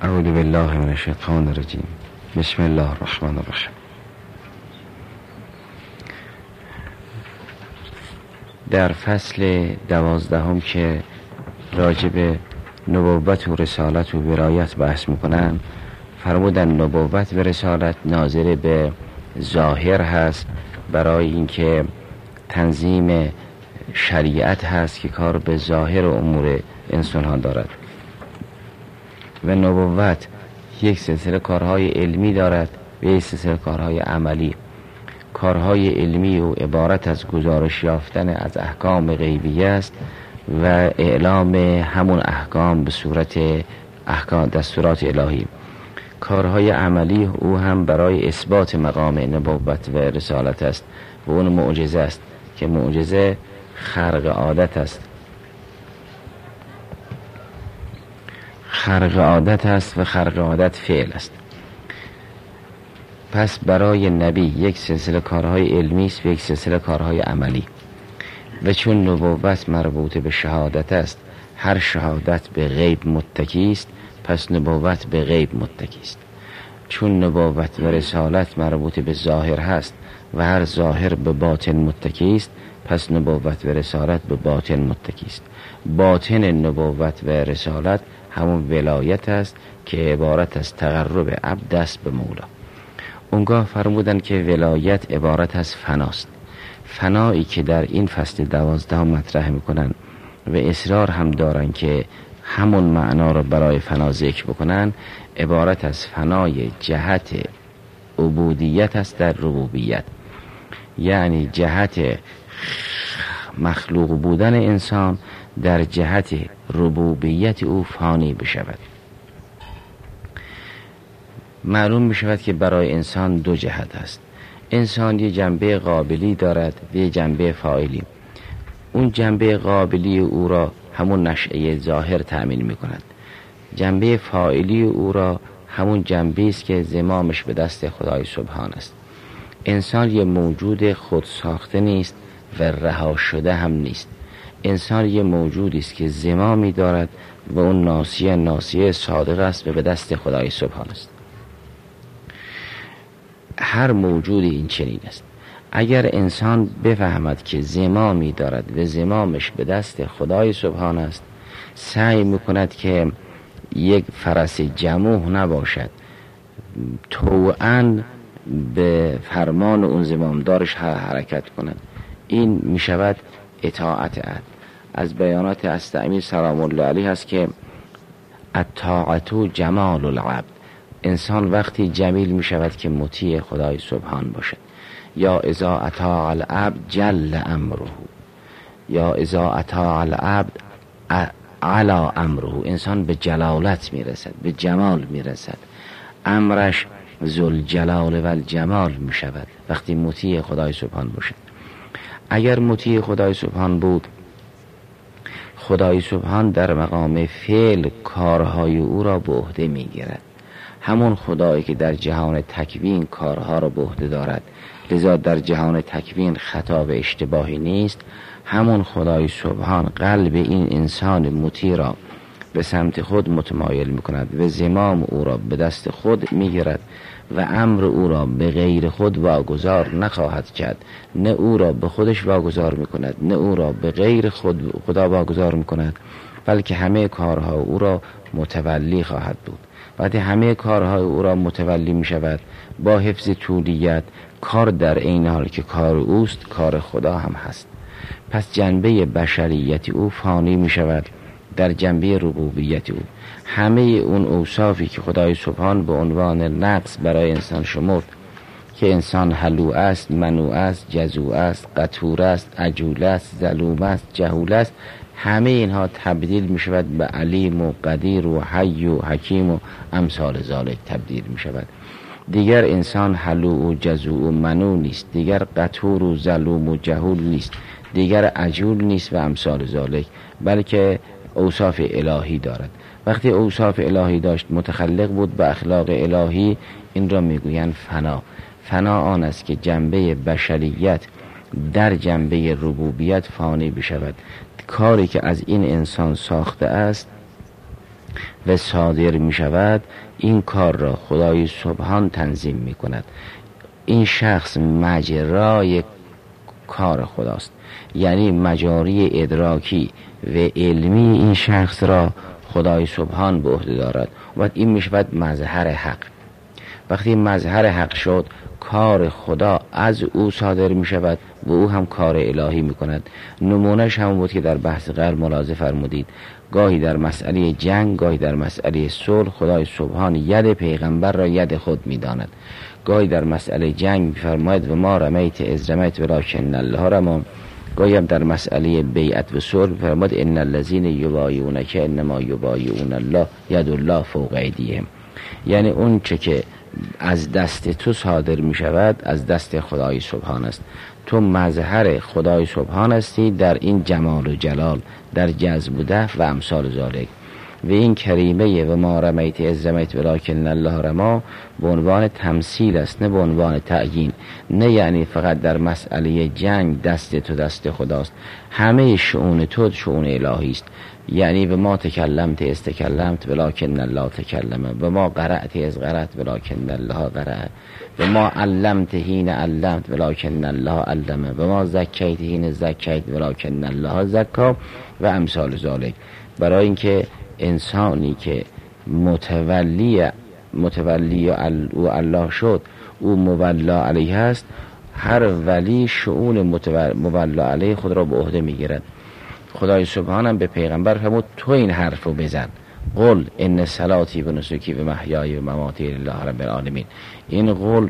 اعوذ بالله من الشیطان الرجیم. بسم الله الرحمن الرحیم. در فصل 12 که راجع به نبوت و رسالت و ولایت بحث میکنن، فرمودن نبوت و رسالت ناظر به ظاهر هست برای اینکه تنظیم شریعت هست که کار به ظاهر و امور انسان ها دارد، و نبوت یک سلسله کارهای علمی دارد و یک سلسله کارهای عملی. کارهای علمی و عبارت از گزارش یافتن از احکام غیبی است و اعلام همون احکام به صورت احکام دستورات الهی. کارهای عملی او هم برای اثبات مقام نبوت و رسالت است و اون معجزه است که معجزه خرق عادت است، خرق عادت است و خرق عادت فعل است. پس برای نبی یک سلسله کارهای علمی است و یک سلسله کارهای عملی، و چون نبوت مربوط به شهادت است، هر شهادت به غیب متکی است، پس نبوت به غیب متکی است. چون نبوت و رسالت مربوط به ظاهر هست و هر ظاهر به باطن متکی است، پس نبوت و رسالت به باطن متکی است. باطن نبوت و رسالت همون ولایت است که عبارت از تقرب عبد است به مولا. اونگاه فرمودن که ولایت عبارت از فناست. فنایی که در این فصل 12 مطرح میکنن و اصرار هم دارن که همون معنا رو برای فنا ذکر بکنن، عبارت از فنای جهت عبودیت است در ربوبیت، یعنی جهت مخلوق بودن انسان در جهت ربوبیت او فانی بشود. معلوم می شود که برای انسان دو جهت است. انسان یه جنبه قابلی دارد و یه جنبه فاعلی. اون جنبه قابلی او را همون نشأه ظاهر تأمین می کند. جنبه فاعلی او را همون جنبه است که زمامش به دست خدای سبحان است. انسان یه موجود خود ساخته نیست و رها شده هم نیست. انسان یه موجودی است که زمامی دارد و اون ناصیه صادق است و به دست خدای سبحان است. هر موجودی این چنین است. اگر انسان بفهمد که زمامی دارد و زمامش به دست خدای سبحان است، سعی میکند که یک فرس جموح نباشد، طوعاً به فرمان اون زمامدارش حرکت کند. این میشود اطاعت عهد. از بیانات استعمی سلام الله علیه هست که الطاعت جمال العبد. انسان وقتی جمیل می شود که مطیع خدای سبحان باشد. یا اذا اطاع العبد جل امره، یا اذا اطاع العبد علا امره. انسان به جلالت می رسد، به جمال می رسد، امرش ذوالجلال و الجمال می شود وقتی مطیع خدای سبحان باشد. اگر مطیع خدای سبحان بود، خدای سبحان در مقام فعل کارهای او را به عهده می گیرد. همون خدایی که در جهان تکوین کارها را به عهده دارد، لذا در جهان تکوین خطا و اشتباهی نیست، همون خدای سبحان قلب این انسان مطیع را به سمت خود متمایل می کند و زمام او را به دست خود می گیرد و امر او را به غیر خود واگذار نخواهد کرد. نه او را به خودش واگذار می کند، نه او را به غیر خدا واگذار می کند، بلکه همه کارها او را متولی خواهد بود. وقتی همه کارهای او را متولی می شود با حفظ طولیت، کار در عین حال که کار اوست کار خدا هم هست. پس جنبه بشریت او فانی می شود در جنبه ربوبیت او. همه اون اوصافی که خدای سبحان به عنوان نقص برای انسان شمرد که انسان هلوع است، منوع است، جزوع است، قتور است، عجول است، ظلوم است، جهول است، همه اینها تبدیل می شود به علیم و قدیر و حی و حکیم و امثال ذالک تبدیل می شود. دیگر انسان هلوع و جزوع و منوع نیست، دیگر قتور و ظلوم و جهول نیست، دیگر عجول نیست و امثال ذالک، بلکه اوصاف الهی دارد. وقتی اوصاف الهی داشت، متخلق بود به اخلاق الهی، این را میگویند فنا. فنا آن است که جنبه بشریت در جنبه ربوبیت فانی بشود. کاری که از این انسان ساخته است و صادر می شود، این کار را خدای سبحان تنظیم می کند. این شخص مجرای کار خداست، یعنی مجاری ادراکی و علمی این شخص را خدای سبحان به عهده دارد و این می شود مظهر حق. وقتی مظهر حق شد، کار خدا از او صادر می شود و او هم کار الهی می کند. نمونهش همون بود که در بحث قبل ملاحظه فرمودید، گاهی در مسئله جنگ، گاهی در مسئله صلح خدای سبحان ید پیغمبر را ید خود می داند. گاهی در مسئله جنگ می فرماید و ما رمیت اذ رمیت ولکن الله رمی. گاهی هم در مسئله بیعت و صلح می فرماید ان الذین یبایعونک انما یبایعون الله ید الله فوق ایدیهم. یعنی اون چه که از دست تو صادر می شود از دست خدای سبحان است. تو مظهر خدای سبحان هستی در این جمال و جلال، در جذب و دفع و امثال ذالک. و این کریمه و ما رمیت اذ رمیت ولکن الله رمی به عنوان تمثیل است، نه به عنوان تعیین. نه یعنی فقط در مسئله جنگ دست تو دست خداست، همه شؤون تو شؤون الهی است. یعنی و ما تکلمت از تکلمت ولکن الله تکلم، و ما قرأت از قرأت ولکن الله قرأ، و ما علمت حین علمت ولکن الله علم، و ما زکیت حین زکیت ولکن الله زکا و امثال ذالک. برای اینکه انسانی که متولی و الله شد، او مولا علیه است، هر ولی شؤون مولا علیه خود را به عهده میگیرد. خدای سبحان هم به پیغمبر فرمود تو این حرف رو بزن، قل ان صلاتی و نسکی و محیای و مماتی لله رب العالمین. این قول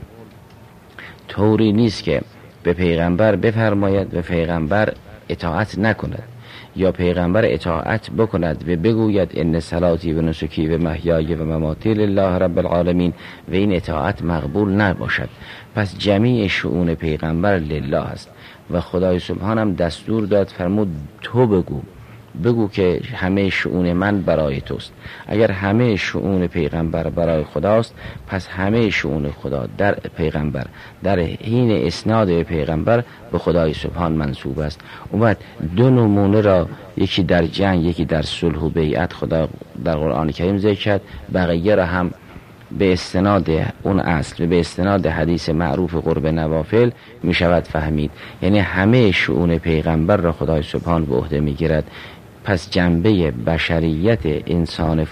طوری نیست که به پیغمبر بفرماید و پیغمبر اطاعت نکند، یا پیغمبر اطاعت بکند و بگوید ان صلاتی و نسکی و محیای و مماتی لله رب العالمین و این اطاعت مقبول نباشد. پس جمیع شؤون پیغمبر لله است و خدای سبحان هم دستور داد، فرمود تو بگو که همه شؤون من برای توست. اگر همه شؤون پیغمبر برای خداست، پس همه شؤون خدا در پیغمبر در حین اسناد به پیغمبر به خدای سبحان منسوب است. اومد دو نمونه را، یکی در جنگ یکی در صلح و بیعت خدا در قرآن کریم ذکر کرد، بقیه را هم به استناد اون اصل و به استناد حدیث معروف قرب نوافل می شود فهمید. یعنی همه شؤون پیغمبر را خدای سبحان به عهده می گیرد. پس جنبه بشریت انسان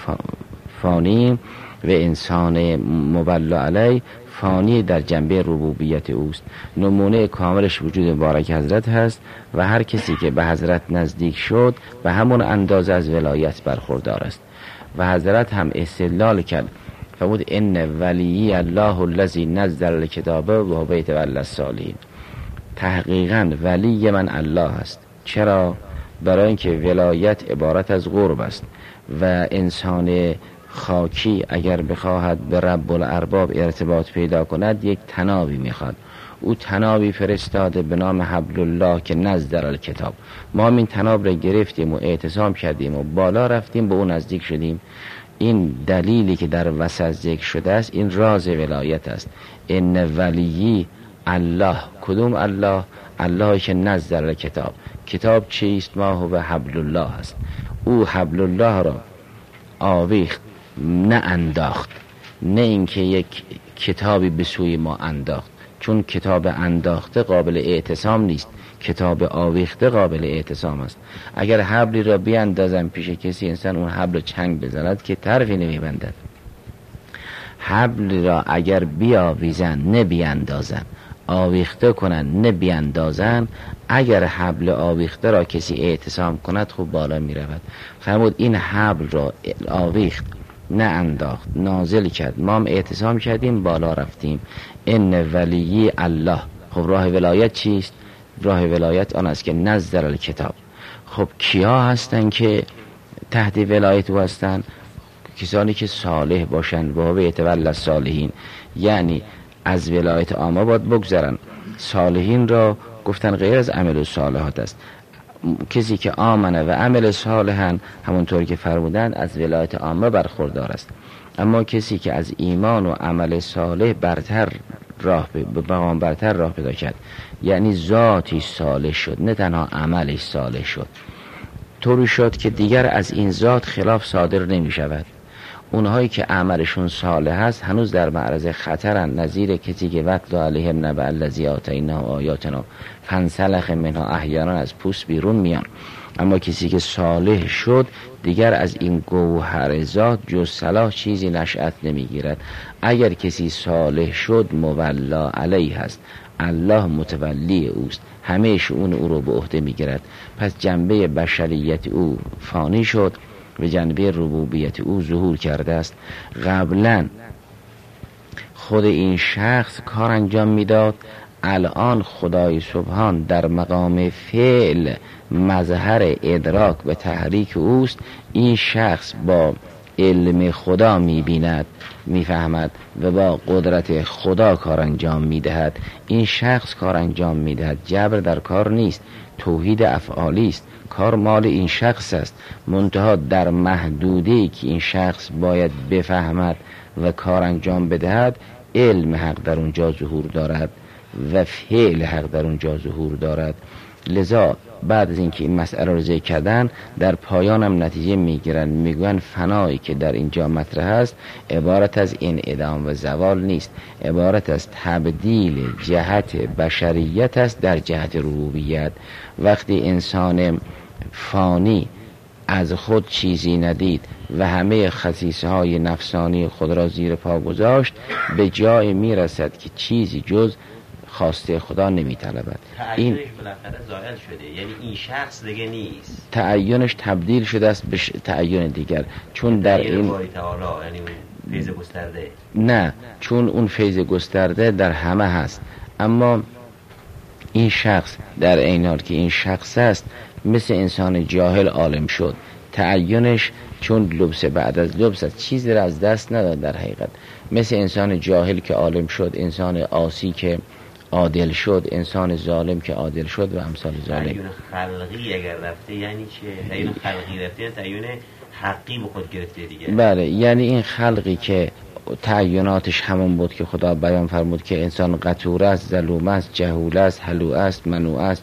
فانی و انسان مولا علی فانی در جنبه ربوبیت اوست. نمونه کاملش وجود مبارک حضرت هست و هر کسی که به حضرت نزدیک شد به همون اندازه از ولایت برخوردار است. و حضرت هم استدلال کرد، فرمود ان ولی الله الذی نزل الکتاب و هو یتولی الصالحین. تحقیقاً ولی من الله است. چرا؟ برای اینکه ولایت عبارت از قرب است و انسان خاکی اگر بخواهد به رب الارباب ارتباط پیدا کند یک تنابی میخواد. او تنابی فرستاده به نام حبل الله که نزل الکتاب. ما این تناب را گرفتیم و اعتصام کردیم و بالا رفتیم به اون نزدیک شدیم. این دلیلی که در وسط ذکر شده است، این راز ولایت است. ان ولی الله. کدوم الله؟ اللهی که نزل کتاب. کتاب چیست؟ ما هو حبل الله است. او حبل الله را آویخت، نه انداخت، نه اینکه یک کتابی به سوی ما انداخت، چون کتاب انداخته قابل اعتصام نیست، کتاب آویخته قابل اعتصام است. اگر حبلی را بیاندازم پیش کسی، انسان اون حبل چنگ بزند که طرفی نمیبندد. حبل را اگر بیاویزن نه بیاندازن، آویخته کنن نه بیاندازن، اگر حبل آویخته را کسی اعتصام کند خوب بالا می رود. فرمود این حبل را آویخت نه انداخت، نازل کرد، ما هم اعتصام کردیم بالا رفتیم. ان ولی الله. خب راه ولایت چیست؟ راه ولایت آن است که نزل الکتاب. خب کیا هستن که تحت ولایت او هستن؟ کسانی که صالح باشن و هو یتولی الصالحین، یعنی از ولایت عامه باید بگذرن. صالحین را گفتن غیر از عمل و صالحات است. کسی که آمنه و عمل صالحن همونطور که فرمودند از ولایت عامه برخوردار است. اما کسی که از ایمان و عمل صالح برتر راه پیدا کرد، یعنی ذاتی صالح شد، نه تنها عملش صالح شد، طوری شد که دیگر از این ذات خلاف صادر نمی شود. اونهایی که عملشون صالح است هنوز در معرض خطرن، نظیر کسی که وقت علیهم نبأ الذی آتیناه آیاتنا فانسلخ منها احیانا از پوست بیرون میان. اما کسی که صالح شد دیگر از این گوهر ذات جز صلاح چیزی نشأت نمیگیرد. اگر کسی صالح شد مولا علیه است، الله متولی اوست، همه شؤون او رو به عهده میگیرد. پس جنبه بشریت او فانی شد و جنبه ربوبیت او ظهور کرده است. قبلا خود این شخص کار انجام میداد، الان خدای سبحان در مقام فعل مظهر ادراک به تحریک اوست. این شخص با علم خدا میبیند، میفهمد و با قدرت خدا کار انجام میدهد. این شخص کار انجام میدهد، جبر در کار نیست، توحید افعالی است، کار مال این شخص است، منتها در محدوده‌ای که این شخص باید بفهمد و کار انجام بدهد، علم حق در اونجا ظهور دارد و فعل حق در اونجا ظهور دارد. لذا بعد از اینکه این مسئله رو ذکر کردن، در پایان هم نتیجه میگیرن، میگوین فنایی که در اینجا مطرح است عبارت از انعدام و زوال نیست، عبارت از تبدیل جهت بشریت است در جهت ربوبیت. وقتی انسان فانی از خود چیزی ندید و همه خصیصه های نفسانی خود را زیر پا گذاشت، به جای میرسد که چیزی جز خواسته خدا نمی‌طلبد. این بالاخره زائل شده، یعنی این شخص دیگه نیست، تعینش تبدیل شده است به تعین دیگر. چون در این یعنی فیض گسترده، نه، چون اون فیض گسترده در همه هست، اما این شخص در عین حال که این شخص است مثل انسان جاهل عالم شد. تعینش چون لبس بعد از لبس است، چیزی را از دست نداد در حقیقت. مثل انسان جاهل که عالم شد، انسان عاصی که عادل شد، انسان ظالم که عادل شد و امثال ظالم. تعین خلقی اگر رفته یعنی چه؟ تعین خلقی رفته تعین حقی به خود گرفته دیگه. بله، یعنی این خلقی که تعیناتش همون بود که خدا بیان فرمود که انسان قطور است، ظلوم است، جهول است، حلو است، منوع است،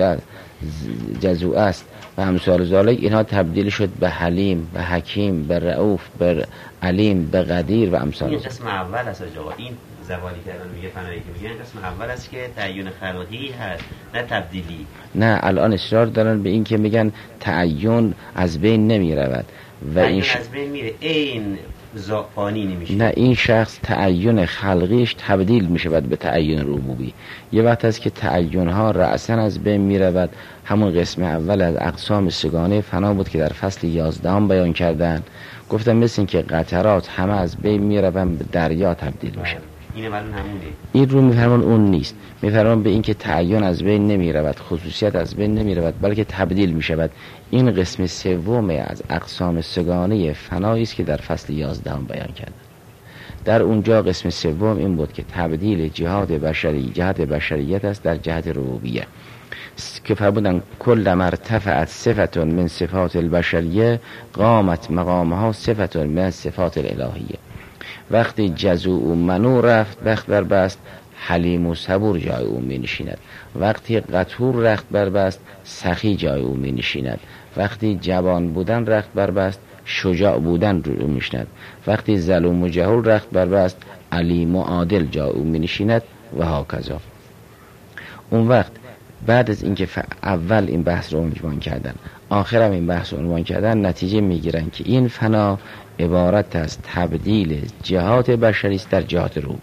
جزوع است و امثال ذالک. اینها تبدیل شد به حلیم، به حکیم، به رؤوف، به علیم، به قدیر و امثال. این قسم اول است آقا. این زوالی کردن میگه فنایی که میگن قسم اول است که تعین خلقی هست، نه تبدیلی. نه، الان اصرار دارن به این که میگن تعین از بین نمی رود و این از بین میره، این فانی نمیشه. نه، این شخص تعین خلقیش تبدیل میشه به تعین ربوبی. یه وقت است که تعین ها رأساً از بین میرود. همون قسم اول از اقسام سگانه فنا بود که در فصل 11 بیان کردن. گفتم مثل این که قطرات همه از بین میروند به دریا تبدیل میشن. اینه ولی همونه. این رو میفرمان اون نیست، میفرمان به این که تعین از بین نمیرود، خصوصیت از بین نمیرود، بلکه تبدیل میشود. این قسم سوم از اقسام سگانه فنایی است که در فصل 11 بیان کردن. در اونجا قسم سوم این بود که تبدیل جهت بشریت است در جهت ربوبیه، که فرمودن کل مرتفعت صفت من صفات البشریه قامت مقامها صفت من صفات الالهیه. وقتی جزوع و منو رفت بخت بربست، حلیم و صبور جای او می نشیند. وقتی قطور رخت بربست، سخی جای او می نشیند. وقتی جوان بودن رخت بربست، شجاع بودن رو می نشیند. وقتی ظلم و جهول رخت بربست، علیم و عادل جای او می نشیند و هاکذا. اون وقت بعد از اینکه اول این بحث رو عنوان کردن، آخرم این بحث رو عنوان کردن، نتیجه میگیرن که این فنا عبارت از تبدیل جهات بشری است در جهات ربوبی.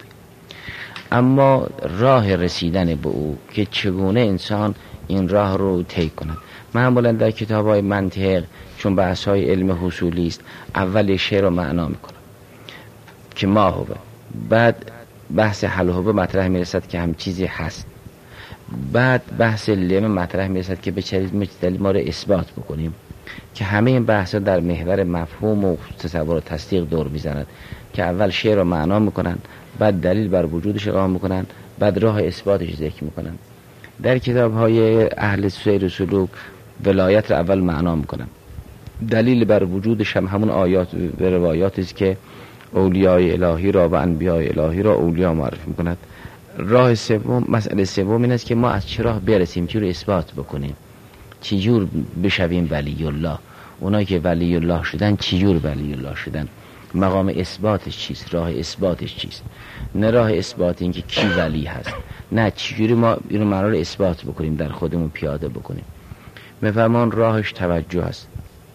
اما راه رسیدن به او که چگونه انسان این راه رو طی کند، معمولا در کتاب‌های منطق چون بحث‌های علم حصولی است، اول شعر رو معنا میکنه که ما هو، بعد بحث حل هو مطرح میرسد که هم چیزی هست، بعد بحث لم مطرح میرسد که به چه دلیل ما رو اثبات بکنیم، که همه این بحثا در محور مفهوم و تصور و تصدیق دور میزنند که اول شعر رو معنا میکنن، بعد دلیل بر وجودش اقامه میکنن، بعد راه اثباتش ذکر میکنن. در کتاب‌های اهل سیر و سلوک ولایت رو اول معنا میکنن، دلیل بر وجودش هم همون آیات و روایاتی است که اولیای الهی را و انبیای الهی را اولیا معرفی میکند. راه سوم، مسئله سوم این است که ما از چه راه برسیم، چی رو اثبات بکنیم، چجور بشویم ولی الله؟ اونایی که ولی الله شدن چجور ولی الله شدن؟ مقام اثباتش چیست؟ راه اثباتش چیست؟ نه راه اثبات این که کی ولی هست، نه چجوری ما اینو مرار اثبات بکنیم، در خودمون پیاده بکنیم. میفرمان راهش توجه است.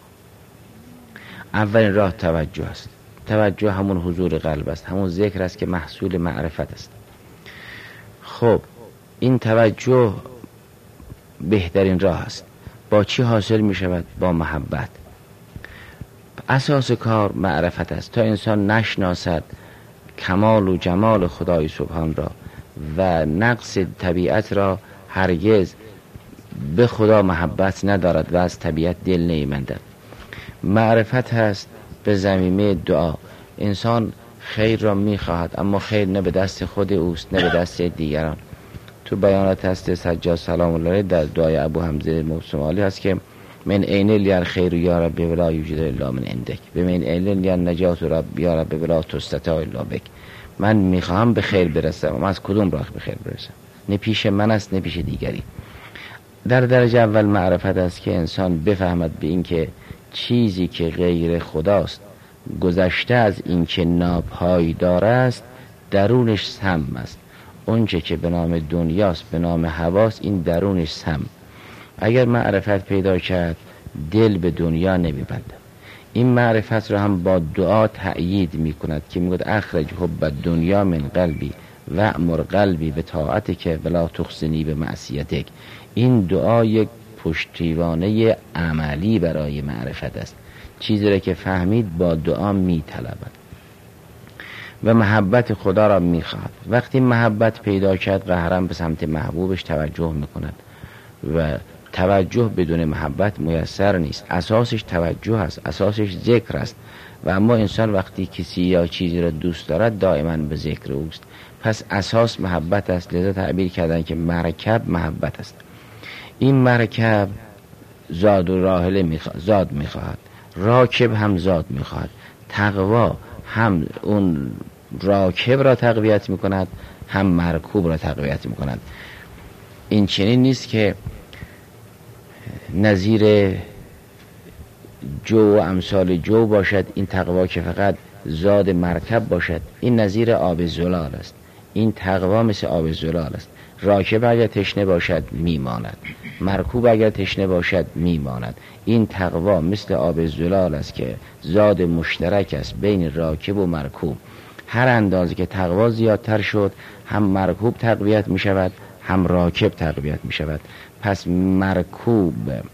اولین راه توجه است. توجه همون حضور قلب است، همون ذکر است که محصول معرفت است. خب این توجه بهترین راه است. با چی حاصل می شود؟ با محبت. اساس کار معرفت است. تا انسان نشناسد کمال و جمال خدای سبحان را و نقص طبیعت را، هرگز به خدا محبت ندارد و از طبیعت دل نیمندد. معرفت هست به زمینه دعا. انسان خیر را میخواهد، اما خیر نه به دست خود اوست نه به دست دیگران. تو بیانات هست سجاد سلام الله علیه در دعای ابو حمزه موسومی هست که من عین لی خیر یا رب ولا یوجد الا من عندک، به من عین لی نجات رب یا رب ولا تستطاع الا بک. من میخواهم به خیر برسم، اما از کدوم راه به خیر برسم؟ نه پیش من است نه پیش دیگری. در درجه اول معرفت است که انسان بفهمد به این که چیزی که غیر خداست، گذشته از این که ناپایدار است، درونش سم است. اونچه که به نام دنیاست، به نام هواست، این درونش سم. اگر معرفت پیدا کرد دل به دنیا نمیبنده. این معرفت را هم با دعا تأیید میکند که میگوید اخرج حب دنیا من قلبی و امر قلبی به طاعتک ولا تخزنی به معصیتک. این دعا یک پشتیبانه عملی برای معرفت است. چیزی را که فهمید با دعا میطلبد و محبت خدا را میخواهد. وقتی محبت پیدا کرد قهرم به سمت محبوبش توجه میکند و توجه بدون محبت میسر نیست. اساسش توجه است، اساسش ذکر است. و اما انسان وقتی کسی یا چیزی را دوست دارد دائما به ذکر اوست. پس اساس محبت است. لذا تعبیر کردن که مرکب محبت است. این مرکب زاد و راحله زاد میخواهد، راکب هم زاد میخواهد. تقوا هم اون راکب را تقویت میکند، هم مرکوب را تقویت میکند. این چنین نیست که نظیر جو و امثال جو باشد این تقوا که فقط زاد مرکب باشد. این نظیر آب زلال است. این تقوا مثل آب زلال است. راکب اگر تشنه باشد میماند، مرکوب اگر تشنه باشد میماند. این تقوا مثل آب زلال است که زاد مشترک است بین راکب و مرکوب. هر اندازه که تقوا زیادتر شد هم مرکوب تقویت می شود هم راکب تقویت می شود. پس مرکوب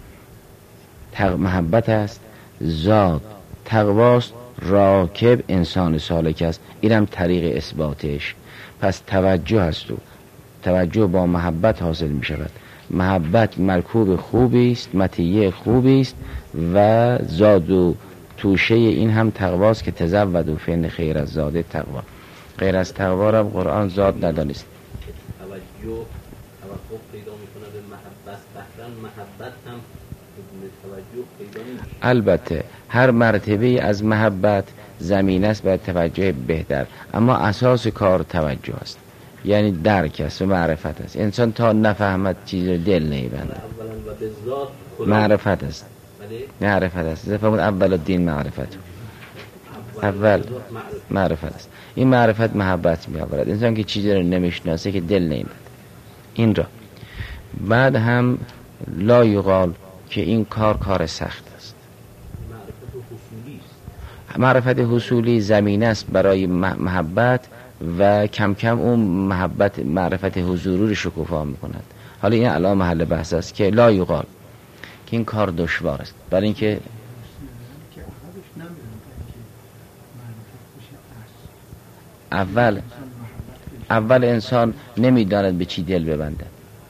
محبت است، زاد تقواست، راکب انسان سالک است. اینم طریق اثباتش. پس توجه است و توجه با محبت حاصل می شود. محبت مرکوب خوبی است، مطیع خوبی است و زاد و توشه این هم تقواست که تزود و فین خیر از زاد تقوا. غیر از تقوا را قرآن زاد ندانست. توجه پیدا میکنه به محبت، بحران محبت هم بدون توجه پیدا نمیشه. البته هر مرتبه از محبت زمین است برای توجه بهتر، اما اساس کار توجه است، یعنی درک است و معرفت است. انسان تا نفهمد چیز رو دل نیبنده. معرفت است، معرفت است. زفهمون اول الدین معرفت، اول معرفت است. این معرفت محبت می آورد. انسان که چیزی رو نمیشناسه که دل نیبنده این را. بعد هم لا یقال که این کار سخت است. معرفت حصولی زمین است برای محبت و کم کم اون محبت معرفت حضوری رو شکوفا میکند. حالا این الان محل بحث است که لا یقال که این کار دشوار است، برای اینکه اول انسان نمیداند به چی دل ببنده،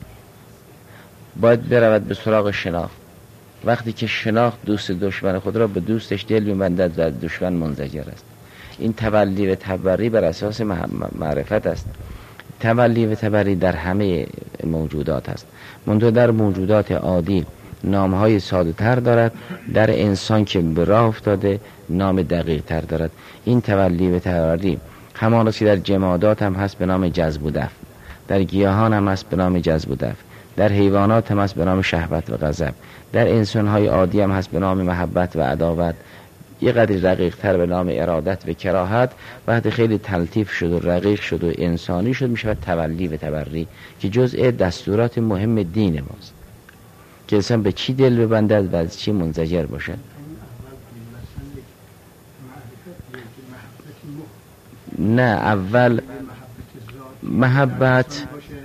باید برود به سراغ شناخت. وقتی که شناخت دوست دشمن خود را به دوستش دل میبندد و دشمن منزجر است. این تولی و تبری بر اساس معرفت است. تولی و تبری در همه موجودات است، منتها در موجودات عادی نامهای ساده تر دارد، در انسان که به راه افتاده نام دقیق تر دارد. این تولی و تبری همان است که در جمادات هم هست به نام جذب و دفع، در گیاهان هم هست به نام جذب و دفع، در حیوانات هم هست به نام شهوت و غضب، در انسان‌های عادی هم هست به نام محبت و عداوت، یه قدری رقیق‌تر به نام ارادت و کراهت. وقتی خیلی تلطیف شد و رقیق شد و انسانی شد میشه تولی و تبری که جزء دستورات مهم دین ماست که انسان به چی دل ببندد و از چی منزجر باشد. نه، اول محبت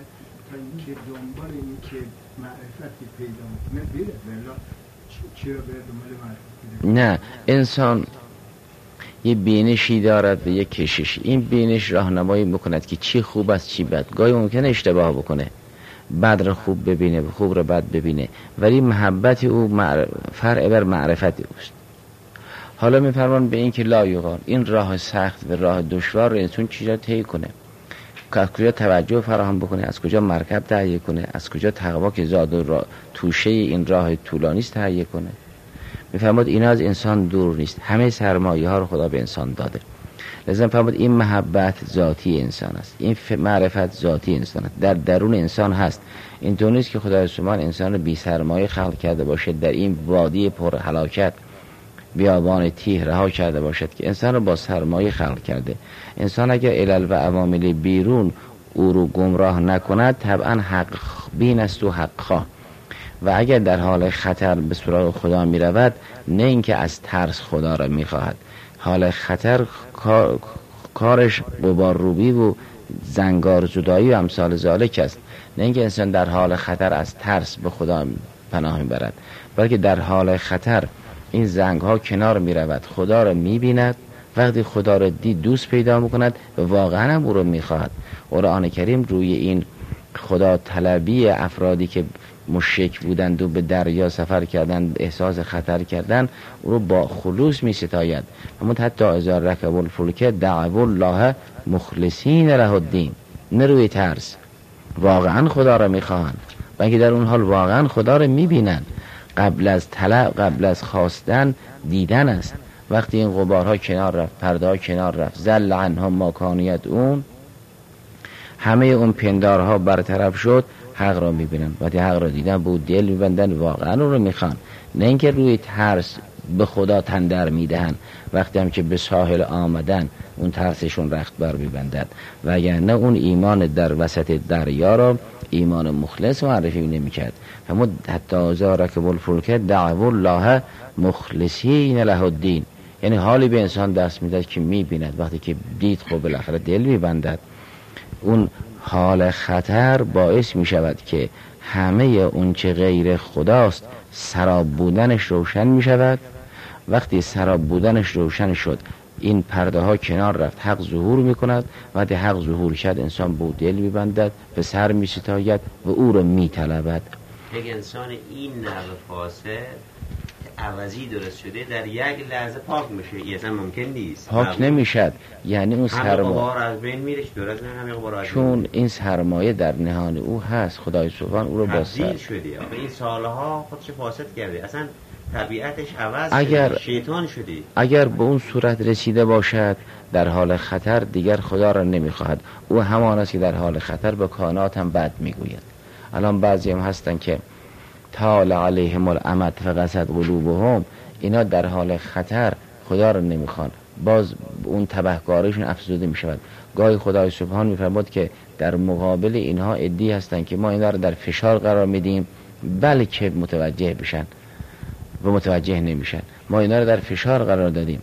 نه، انسان یه بینشی دارد و یه کشش، این بینش راهنمایی میکند که چی خوب است چی بد. گاهی ممکنه اشتباه بکنه، بد رو خوب ببینه، خوب رو بد ببینه، ولی محبت او فرع بر معرفت اوست. حالا میفرمان به این که لا یقال، این راه سخت و راه دشوار رو انسان چیزا طی کنه، از کجا توجه فراهم بکنه، از کجا مرکب تهیه کنه، از کجا تقوا که زاد و توشه این راه طولانی است تهیه کنه. میفرماد اینا از انسان دور نیست، همه سرمایه ها رو خدا به انسان داده. لذا میفرماد این محبت ذاتی انسان است، این معرفت ذاتی انسان است، در درون انسان هست. اینطور نیست که خدای سبحان انسان بی سرمایه خلق کرده باشد، در این وادی پر هلاکت بیابان تیه رها کرده باشد، که انسان رو با سرمایه خلق کرده. انسان اگر علل و عوامل بیرون او رو گمراه نکند طبعا حق بین است و حق خواه، و اگر در حال خطر به سراغ خدا می رود نه اینکه از ترس خدا را می خواهد، حال خطر کارش غبار روبی و زنگار زدایی و امثال ذالک است. نه اینکه انسان در حال خطر از ترس به خدا پناه می برد، بلکه در حال خطر این زنگ ها کنار می رود، خدا را می بیند، وقتی خدا را دید دوست پیدا می کند و واقعا هم او را می خواهد. قرآن کریم روی این خدا طلبی افرادی که مشرک بودند و به دریا سفر کردند، احساس خطر کردند، او رو با خلوص می ستاید. همون حتی اذا رکبوا الفلک دعوا الله مخلصین له الدین، نه روی ترس، واقعا خدا را می خواهند، و اینکه در اون حال واقعا خدا را می بینند. قبل از طلب، قبل از خواستن دیدن است. وقتی این غبارها کنار رفت، پرده ها کنار رفت، زل عنهم ما کانوا یدعون، همه اون پندارها برطرف شد، حق را میبینن. وقتی حق را دیدن به دل میبندن، واقعا اون رو میخوان، نه اینکه روی ترس به خدا تندر میدهن. وقتی هم که به ساحل آمدن اون ترسشون رخت بر میبندد، وگرنه اون ایمان در وسط دریا را ایمان مخلص معرفی نمیکرد. همون حتی اذا رکبوا الفلک دعوا الله مخلصین له الدین، یعنی حالی به انسان دست میداد که میبیند، وقتی که دید خب بالاخره دل میبندد. اون حال خطر باعث می شود که همه اون چه غیر خداست سراب بودنش روشن می شود. وقتی سراب بودنش روشن شد، این پرده ها کنار رفت، حق ظهور می کند. وقتی حق ظهور شد انسان به دل می بندد، به سر می ستاید و او رو می طلبد. یک انسان این نوع فاسد عوضی درست شده در یک لحظه پاک میشه، این اصلا ممکن نیست، پاک نمیشد. یعنی اون سرمایه از بین میره، درست نه همه غبار، چون این سرمایه در نهان او هست. خدای سبحان او رو با تبدیل شده. این سالها خودش فاسد کرده، اصلا طبیعتش عوض شده، شیطان شده. اگر به اون صورت رسیده باشد در حال خطر دیگر خدا را نمیخواهد. او همان است که در حال خطر به کائنات هم بد میگوید. الان بعضی هم هستن که طال علیهم الامد فقست قلوبهم، اینا در حال خطر خدا رو نمیخوان، باز اون تبهکاریشون افزوده میشود. گاهی خدای سبحان میفرماد که در مقابل اینها عده‌ای هستن که ما اینا رو در فشار قرار میدیم بلکه متوجه بشن و متوجه نمیشن. ما اینا رو در فشار قرار دادیم،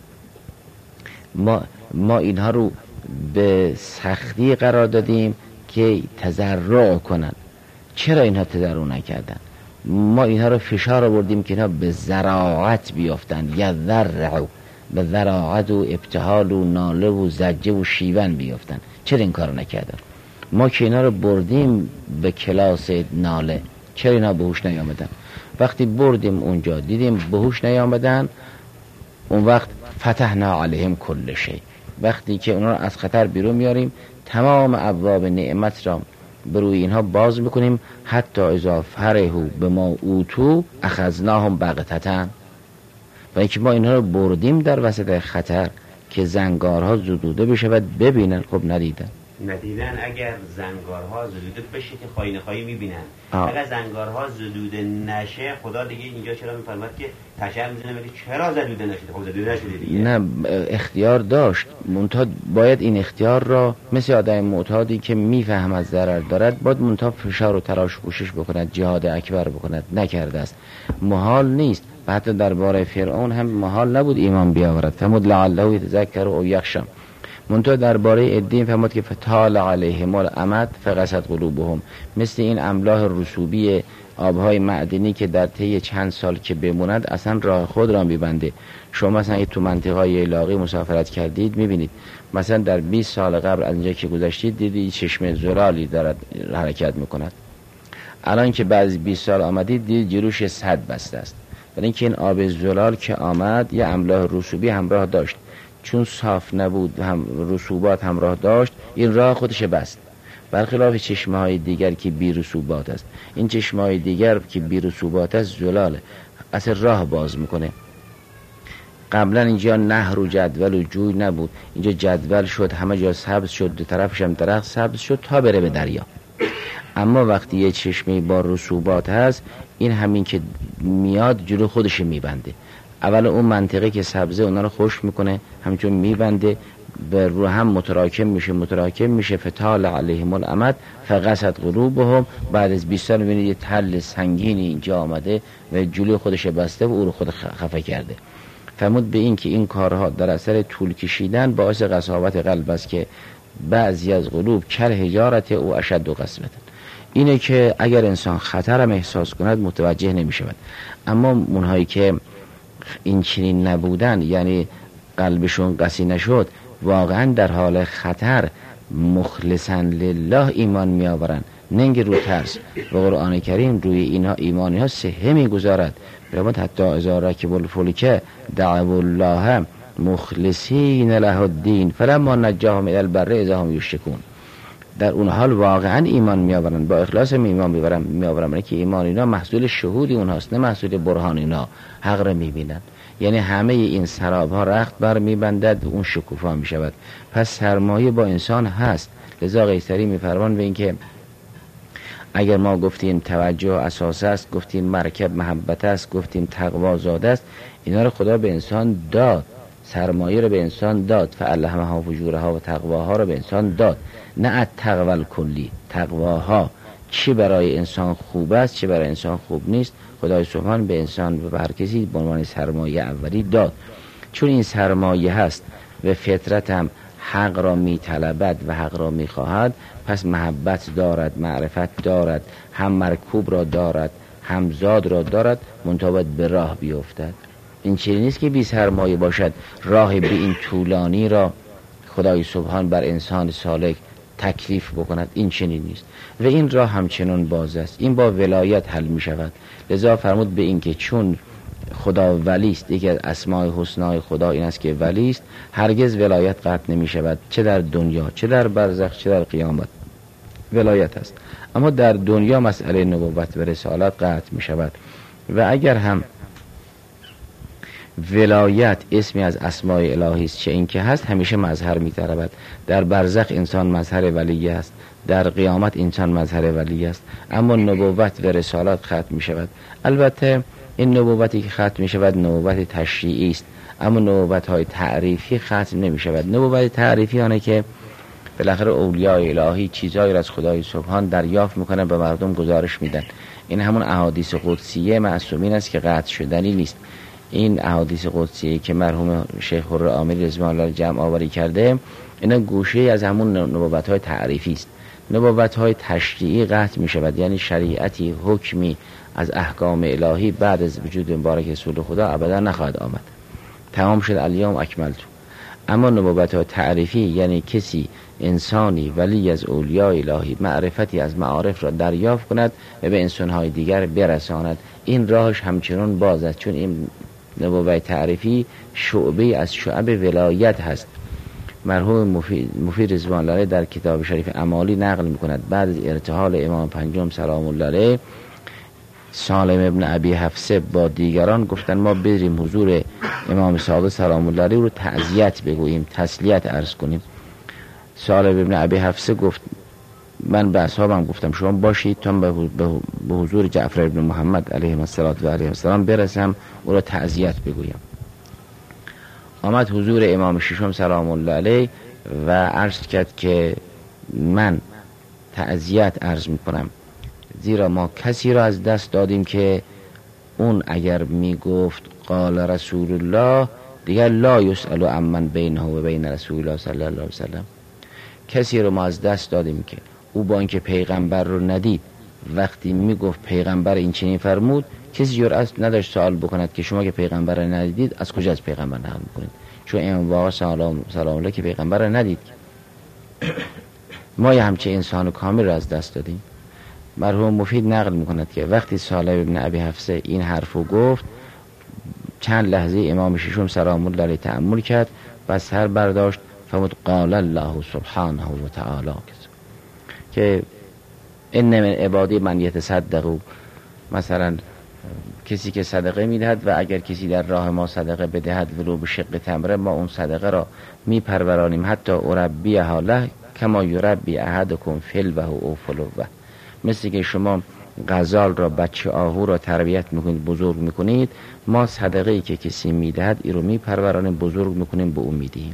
ما اینها رو به سختی قرار دادیم که تضرع کنن. چرا اینها تضرع نکردن؟ ما اینها رو فشار آوردیم که اینها به ذراعت بیافتن، یا ذرعو، به ذراعت و ابتحال و ناله و زجه و شیون بیافتن. چرا این کار نکردن؟ ما که اینا رو بردیم به کلاس ناله، چرا اینا به هوش نیامدن؟ وقتی بردیم اونجا دیدیم به هوش نیامدن، اون وقت فتحنا علیهم کل شی، وقتی که اونا رو از خطر بیرون میاریم تمام ابواب نعمت را به روی اینها باز میکنیم. حتی اذا فرحوا بما اوتوا اخذناهم بغتة، و اینکه ما اینها رو بردیم در وسط خطر که زنگارها زدوده بشود ببینن، خب ندیدن. ندیدن اگر زنگارها زدوده بشه که خواهی نخواهی میبینن. اگر زنگارها زدوده نشه خدا دیگه اینجا چرا میفرماد که تشر میزنه میگه چرا زدوده نشده؟ خب زدوده نشده دیگه. نه اختیار داشت، منتها باید این اختیار را مثل آدم معتادی که میفهمد ضرر دارد باید منتها فشار و تراش و کوشش بکند، جهاد اکبر بکند، نکرده است. محال نیست. و حتی درباره فرعون هم محال نبود ایمان بیاورد. فمود لعله یتذکر او یخشى. منتها درباره عده فهمد که فتال علیهم الامد فقست قلوبهم، مثل این املاح رسوبی آبهای معدنی که در طی چند سال که بموند اصلا راه خود را میبنده. شما مثلا تو منطقه ییلاقی مسافرت کردید میبینید مثلا در 20 سال قبل از اینجا که گذشتید دیدید چشمه زلالی دارد حرکت میکند. الان که بعد از 20 سال آمدید دیدید جلوش سد بسته است. برای اینکه این آب زلال که آمد یه املاح رسوبی همراه داشت، چون صاف نبود هم رسوبات همراه داشت این راه خودش بست. برخلاف چشمه های دیگر که بی رسوبات است، این چشمه های دیگر که بی رسوبات است زلاله، اصلا راه باز میکنه. قبلا اینجا نهر و جدول و جوی نبود، اینجا جدول شد، همه جا سبز شد، دو طرفش هم درخت سبز شد تا بره به دریا. اما وقتی یه چشمه با رسوبات هست این همین که میاد جلو خودش میبنده. اول اون منطقه که سبزه اونا رو خشک میکنه، همچون میبنده، به رو هم متراکم میشه فتال علیهم الامد فقست قلوبهم. بعد از 20 سال میبینید یه تل سنگینی اینجا آمده و جلوی خودش بسته و او رو خود خفه کرده. فرمود به این که این کارها در اثر طول کشیدن باعث قساوت قلب است که بعضی از قلوب کل حجارت او اشد و قسوة. اینه که اگر انسان خطر هم احساس کند متوجه نمی شود. اما اونهایی که این چنین نبودن، یعنی قلبشون قسی نشد، واقعا در حال خطر مخلصا لله ایمان می آورن، ننگ رو ترس. و قرآن کریم روی اینها ایمانی ها صحه می گذارد. برامد حتی اذا رکبوا الفلک دعوا الله مخلصین له الدین فلما نجاهم الی البر اذا هم یشرکون. در اون حال واقعا ایمان می آورن، با اخلاص ایمان می آورن که ایمان اینا محصول شهود اونهاست، نه محصول برهان اینا. حق را می بینن. یعنی همه این سراب ها رخت بر می بندد و اون شکوفا می شود. پس سرمایه با انسان هست. لذا قیصری می فرمان به این که اگر ما گفتیم توجه اساس است، گفتیم مرکب محبت است، گفتیم تقوا زاده است، اینا رو خدا به انسان داد، سرمایه رو به انسان داد، فالهمها فجورها و تقواها رو به انسان داد، نه التقوی الکلی. تقواها چی برای انسان خوب است چی برای انسان خوب نیست خدای سبحان به انسان و به هر کسی به عنوان سرمایه اولی داد. چون این سرمایه هست و فطرت هم حق را می طلبد و حق را می خواهد، پس محبت دارد، معرفت دارد، هم مرکوب را دارد هم زاد را دارد، منتها باید به راه بیفتد. این چیزی نیست که بی سرمایه باشد راه به این طولانی را خدای سبحان بر انسان سالک تکلیف بکند. این چنین نیست و این راه همچنان باز است. این با ولایت حل می شود. لذا فرمود به این که چون خدا ولی است، یکی از اسماء حسنای خدا این است که ولی است، هرگز ولایت قطع نمی شود، چه در دنیا چه در برزخ چه در قیامت ولایت است. اما در دنیا مسئله نبوت و رسالت قطع می شود و اگر هم ولایت اسمی از اسماء الهی است، چه این که هست همیشه مظهر می طلبد. در برزخ انسان مظهر ولی است، در قیامت انسان مظهر ولی است، اما نبوت و رسالت ختم می شود. البته این نبوتی که ختم می شود نبوت تشریعی است، اما نبوت های تعریفی ختم نمی شود. نبوت تعریفی آنه که بالاخره اولیاء الهی چیزایی را از خدای سبحان دریافت میکنن به مردم گزارش میدن. این همون احادیث قدسیه معصومین است که قطع شدنی نیست. این احادیث قدسیه که مرحوم شیخ حرآمری رضوان الله جمع آوری کرده، اینا گوشه از همون نبوت های تعریفی است. نبوت های تشریعی قطع می شود، یعنی شریعتی حکمی از احکام الهی بعد از وجود مبارک رسول خدا ابدا نخواهد آمد. تمام شد الیوم اکملت. اما نبوت های تعریفی یعنی کسی انسانی ولی از اولیاء الهی معرفتی از معارف را دریافت کند و به انسانهای دیگر برساند، این راهش همچنان باز است. چون این نبوت تعریفی شعبه از شعب ولایت هست. مرحوم مفید رضوان الله در کتاب شریف امالی نقل میکند بعد از ارتحال امام پنجم سلام الله علیه، سالم ابن ابی حفصه با دیگران گفتن ما بریم حضور امام صادق سلام الله علیه رو تعزیت بگوییم، تسلیت عرض کنیم. ثعلب ابن ابی حفصه گفت من به اصحابم گفتم شما باشید تا به حضور جعفر ابن محمد علیه السلام برسم او را تعزیت بگویم. آمد حضور امام ششم سلام الله علیه و عرض کرد که من تعزیت عرض میکنم، زیرا ما کسی را از دست دادیم که اون اگر میگفت قال رسول الله دیگر لا یسأل عمن بینه و بین رسول الله صلی الله علیه وسلم. کسی رو ما از دست دادیم که او با اینکه پیغمبر رو ندید وقتی میگفت پیغمبر این چنین فرمود، کسی جرأت نداشت سوال بکند که شما که پیغمبر رو ندیدید از کجا از پیغمبر نقل میکنید، چون امام واقع سلام الله که پیغمبر رو ندید. ما یه همچه انسان کامل رو از دست دادیم. مرحوم مفید نقل میکند که وقتی ثعلب ابن ابی حفصه این حرفو گفت، چند لحظه امام ششم سلام الله علیه تأمل کرد و سر برداشت فرمود قال الله سبحانه و تعالی که ان من عبادی من یتصدق، مثلا کسی که صدقه میدهد و اگر کسی در راه ما صدقه بدهد ولو به شق تمره، ما اون صدقه را میپرورانیم حتی اربی حاله کما یربی احدکم فلوه او فلوه، مثل که شما غزال را بچه آهو را تربیت میکنید بزرگ میکنید، ما صدقه ای که کسی میدهد این رو میپرورانیم بزرگ میکنیم به اون میدهیم.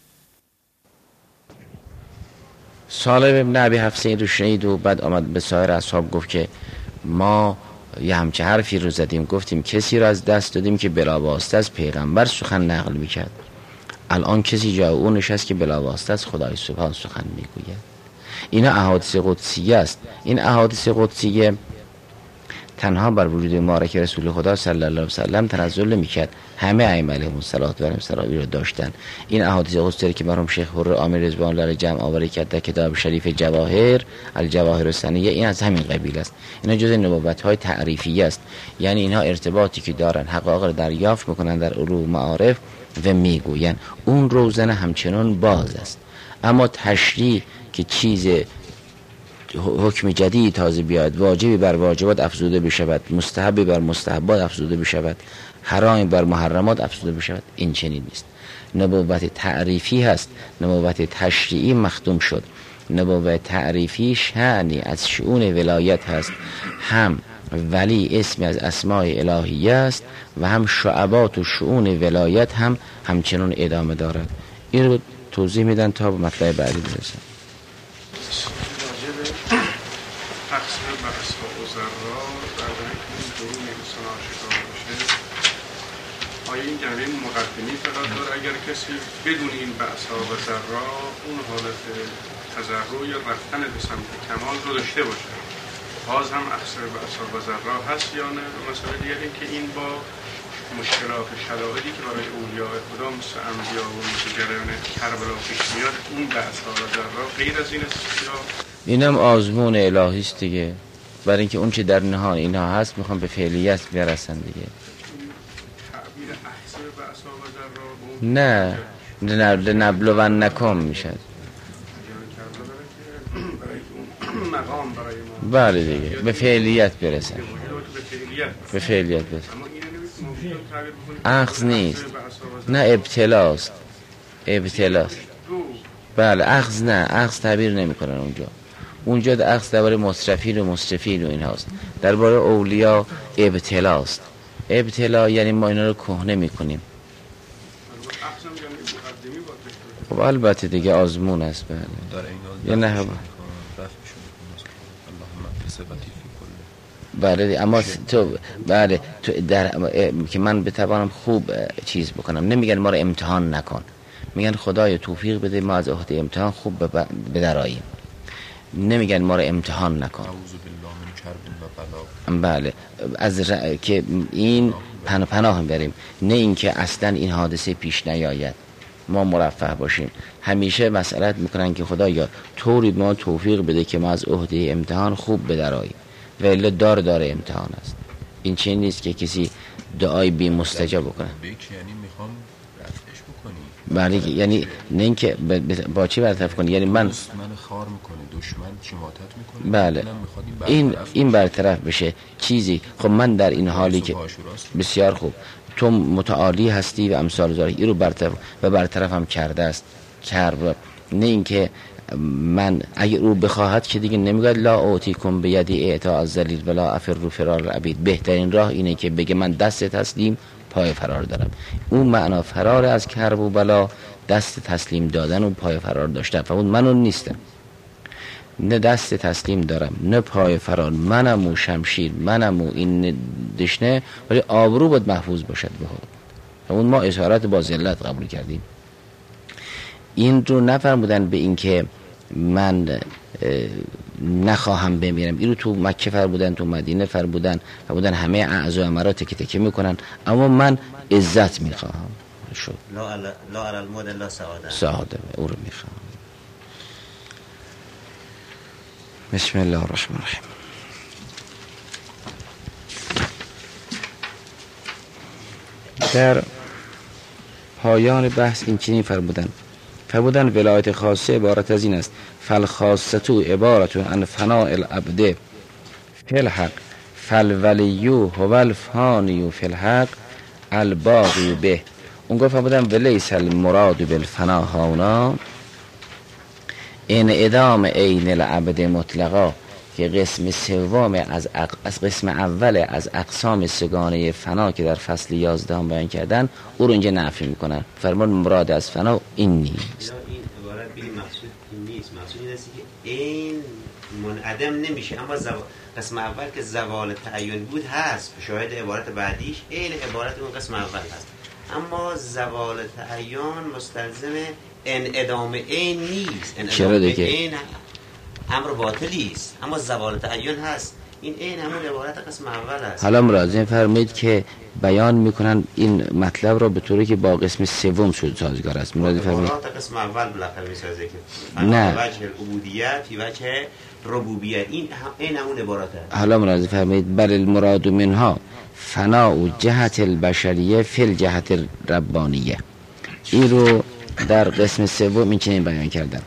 ثعلب ابن ابی حفصه این رو شنید و بعد آمد به سایر اصحاب گفت که ما یه همچه حرفی رو زدیم، گفتیم کسی را از دست دادیم که بلاواسطه از پیغمبر سخن نقل میکرد، الان کسی جای اون نشست که بلاواسطه از خدای سبحان سخن میگوید. اینا احادیث قدسیه است. این احادیث قدسیه تنها بر وجود مبارک رسول خدا صلی الله علیه وسلم تنزل نمیکرد، همه ائمه علیهم الصلوة و السلام رو داشتن. این احادیث قدسی که مرحوم شیخ حر عامر رضوان الله علیه جمع آوری کرد در کتاب شریف جواهر الجواهر السنیه، این از همین قبیل است. اینا جزء نبوت‌های تعریفی است، یعنی اینها ارتباطی که دارن حقایق رو دریافت میکنن در علوم معارف و میگوین. اون روزنه همچنان باز است، اما تشریع که چیز حکم جدید تازه بیاد، واجبی بر واجبات افزوده بشود، مستحبی بر مستحبات افزوده بشود، حرامی بر محرمات افزوده بشود، این چنین نیست. نبوت تعریفی هست، نبوت تشریعی مختوم شد. نبوت تعریفی شأنی از شؤون ولایت هست، هم ولی اسمی از اسماء الهیه است و هم شعبات و شؤون ولایت هم همچنان ادامه دارد. این رو توضیح میدن تا به مطلب بعدی برسن. تقصیر بر اصحاب و ذرا در این درون انسان آشکار باشه. آیا این جنبه مقدمی فقط داره اگر کسی بدون این به اصحاب و ذرا اون حالت تضرع یا رفتن به سمت کمال رو داشته باشه، باز هم اقصیر به اصحاب و ذرا هست یا نه؟ مثلا دیگر این که این با مشکلات شرایطی که برای اولیاء خدا مثل انبیا و مثل جریان کربلا پیش میاد، اون به اصحاب و ذرا غیر از این است یا اینم آزمون الهی است دیگه، برای اینکه اون چه در نهان اینها هست میخوام به فعلیت برسن دیگه. تعبیر احسن به اصحاب ذرا نه لنبلونکم میشه مقام برای ما، بله دیگه به فعلیت برسن، به فعلیت برسن. اخذ نیست، نه ابتلاست، ابتلاست. بله اخذ نه، اخذ تعبیر نمی کنن اونجا در اخذ درباره مصرفین و مصرفین و این هاست. درباره اولیا ابتلاست. ابتلا یعنی ما اینا رو کهنه می کنیم. خب البته دیگه آزمون است. بله یا نه بله، اما تو بله تو در که من بتوانم خوب چیز بکنم، نمیگن ما رو امتحان نکن، میگن خدای توفیق بده ما از عهده امتحان خوب بدراییم، نمیگن ما رو امتحان نکن. بله که این پناه بریم، نه اینکه اصلا این حادثه پیش نیاید ما مرفه باشیم. همیشه مسئلت میکنن که خدایا طوری ما توفیق بده که ما از عهده امتحان خوب بدراییم، ولی دار امتحان است. این چیز نیست که کسی دعای بی مستجاب بکنه. یعنی میخوام رفتش بکنی، بله یعنی نه اینکه با چی برطرف کنی، یعنی من خار میکنه، دشمن شماتت میکنه، بله این برطرف بشه چیزی. خب من در این حالی که بسیار خوب تو متعالی هستی و امثال ذالک، این رو برطرف هم کرده است، کرب نه اینکه من اگر او بخواهد که دیگه نمیگه لا اوتیکم بیدی اعطاء الذلیل ولا افر فرار العبید. بهترین راه اینه که بگه من دست تسلیم پای فرار دارم. اون معنا فرار از کرب و بلا دست تسلیم دادن و پای فرار داشتن. فهمون من اون نیستم، نه دست تسلیم دارم نه پای فرار، منم و شمشیر منم و این دشنه، ولی آبرو باید محفوظ باشد به اون. ما اشارت با ذلت قبول کردیم. این رو نفرمودن به این که من نخواهم بمیرم. این رو تو مکه فرمودن، تو مدینه فرمودن همه اعضا مرا تکه تکه میکنن، اما من عزت میخواهم. شد لا علی الموت الا سعاده او رو میخواهم. بسم الله الرحمن الرحیم. در پایان بحث این چنین فرمودن ولایت خاصه عبارت از این است: فالخاصتو عبارتو عن فناء العبد فی الحق فالولیو هو الفانیو فی الحق الباقی به. اون گفت فرمودن ولیس المراد بالفنا هاونا این ادام عین العبد مطلقا، که قسم سوم از قسم اول از اقسام سگانه فنا که در فصل 11 هم بیان کردن او رو اینجا نفی میکنن. فرمان مراد از فنا این نیست. این عبارت بی مقصود نیست. مقصود این است که این منعدم نمیشه، اما قسم اول که زوال تعین بود هست، شاهد عبارت بعدیش این عبارت اون قسم اول هست، اما زوال تعین مستلزم انعدام این نیست. چرا دیگه؟ این امر باطلی است، اما زوال تعین هست. این همون عبارت قسم اول است. حالا ملازم فرمایید که بیان میکنن این مطلب را به طوری که با قسم سوم شد سازگار است. ملازم فرمایید قسم اول بالاخره میسازه که نه وجه العبودیت فی وجه ربوبیت، این همون عبارت است. حالا ملازم فرمایید بل المراد منها فناء جهت البشریه فی الجهت الربانیه. این رو در قسم سوم این چنین بیان کردن: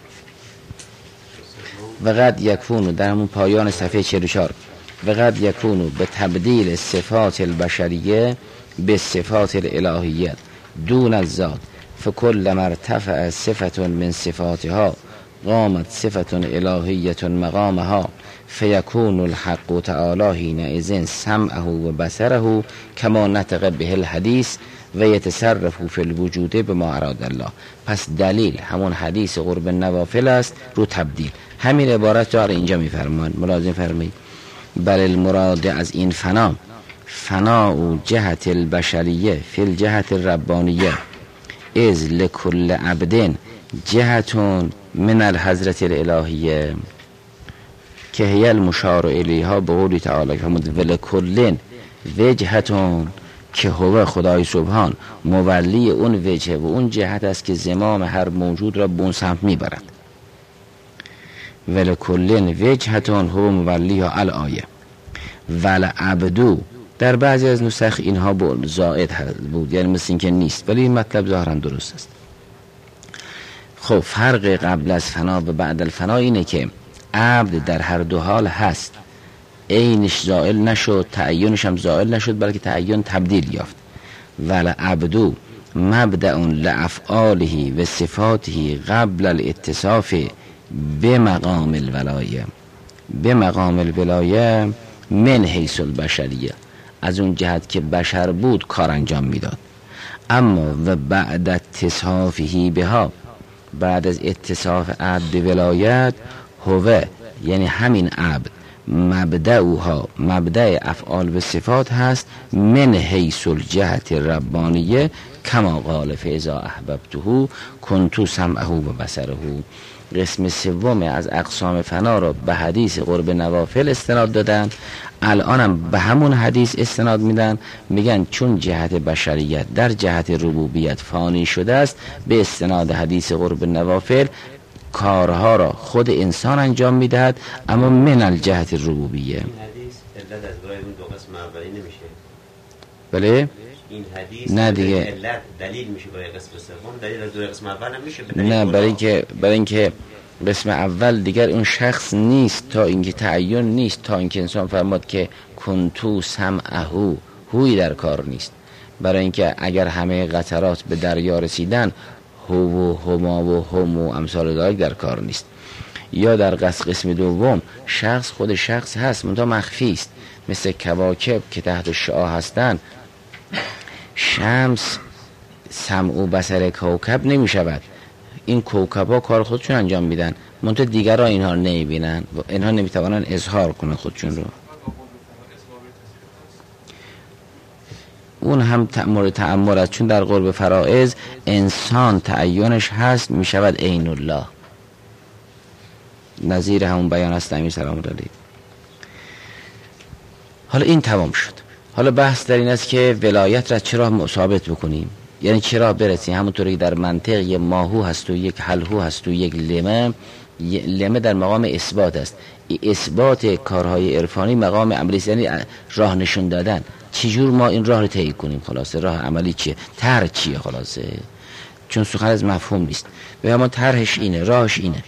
و قد یکون، در همون پایان صفحه 44، و قد یکون به تبدیل صفات البشریه به صفات الالهیه دون الذات، فکل مرتفع صفت من صفاتها قامت صفت الهیه مقامها، فیکون الحق تعالی حینئذ سمعه و بصره کما نطق به الحدیث و یتصرف فی الوجود بما اراد الله. پس دلیل همون حدیث قرب نوافل است رو تبدیل. همین عبارت دار اینجا میفرمان. ملازم فرمایید بل المراد از این فنا جهت البشریه فی الجهت الربانیه از لکل عبد جهتون من الحضرت الالهیه که هی المشار الیها به قولی تعالی فرمود ولکل وجهتون، که هو خدای سبحان مولی اون وجه و اون جهت است که زمام هر موجود را به اون سمت میبرد. ولکل وجهتون هو مولیها الآیه. ولعبدو در بعضی از نسخ اینها زائد بود، یعنی مثل این که نیست، ولی این مطلب ظاهرا درست است. خب فرق قبل از فنا و بعد الفنا اینه که عبد در هر دو حال هست، عینش زائل نشد، تعینش هم زائل نشد، بلکه تعین تبدیل یافت. ولعبدو مبدأ لافعاله و صفاته قبل الاتصاف بمقام الولایه. بمقام الولایه من حیث البشریه، از اون جهت که بشر بود کار انجام میداد. اما و بعد اتصافه بها، بعد از اتصاف عبد ولایت، هو یعنی همین عبد مبدأها مبدأ افعال و صفات هست من حیث الجهت الربانیه کما قال فاذا احببته کنت سمعه و بصره. قسم سوم از اقسام فنا را به حدیث قرب نوافل استناد دادن، الانم به همون حدیث استناد میدن، میگن چون جهت بشریت در جهت ربوبیت فانی شده است، به استناد حدیث قرب نوافل کارها را خود انسان انجام میدهد، اما من الجهت ربوبیه. این حدیث علت از برای اون دو قسم اولی نمیشه. بله؟ این حدیث نه دیگه علت دلیل میشه برای قسم سوم، دلیل از دو قسم اول نمیشه. نه، برای اینکه قسم اول دیگر اون شخص نیست، تا اینکه تعین نیست، تا اینکه انسان فرماد که کنتو سمعه، هوی در کار نیست. برای اینکه اگر همه قطرات به دریا رسیدن، هو و هما و هم و امثال ذالک در کار نیست. یا در قسم دوم شخص خود شخص هست منتها مخفی است، مثل کواکب که تحت شعاع هستند. شمس سمع و بصر کوکب نمی شود، این کوکب ها کار خودشون انجام میدن منتها دیگران اینها نمی بینن و اینها نمی توانن اظهار کنن خودشون رو. اون هم مورد تأمل است، چون در قرب فرائض انسان تعینش هست می شود عین الله، نظیر همون بیان است امیر سلام الله علیه. حالا این تمام شد. حالا بحث در این است که ولایت را چرا ثابت بکنیم، یعنی چرا برسیم. همونطوری در منطق یک ماهو هست و یک حلهو هست و یک لمه در مقام اثبات است. اثبات کارهای عرفانی مقام عملی است، یعنی راه نشون دادن چجور ما این راه رو طی کنیم. خلاصه راه عملی چیه، طرح چیه، خلاصه چون سخن از مفهوم نیست و ما طرحش اینه، راهش اینه.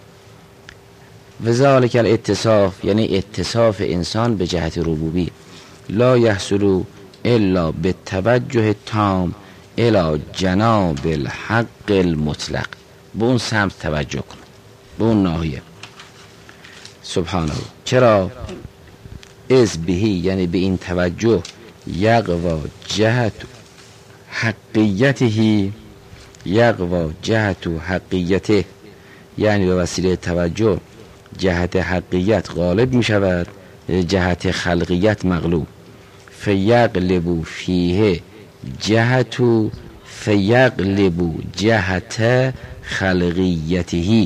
و ذالک الاتصاف، یعنی اتصاف انسان به جهت ربوبی، لا یحصل الا بالتوجه تام الی جناب الحق المطلق. به اون سمت توجه کن، به اون ناحیه. سبحانه. چرا؟ از بهی، یعنی به این توجه، یقوا جهت حقیته، یقوا جهت حقیته، یعنی به وسیله توجه جهت حقیقت غالب می شود، جهت خلقیت مغلوب. فیغلبو فیه جهتو فیغلبو جهت خلقیته،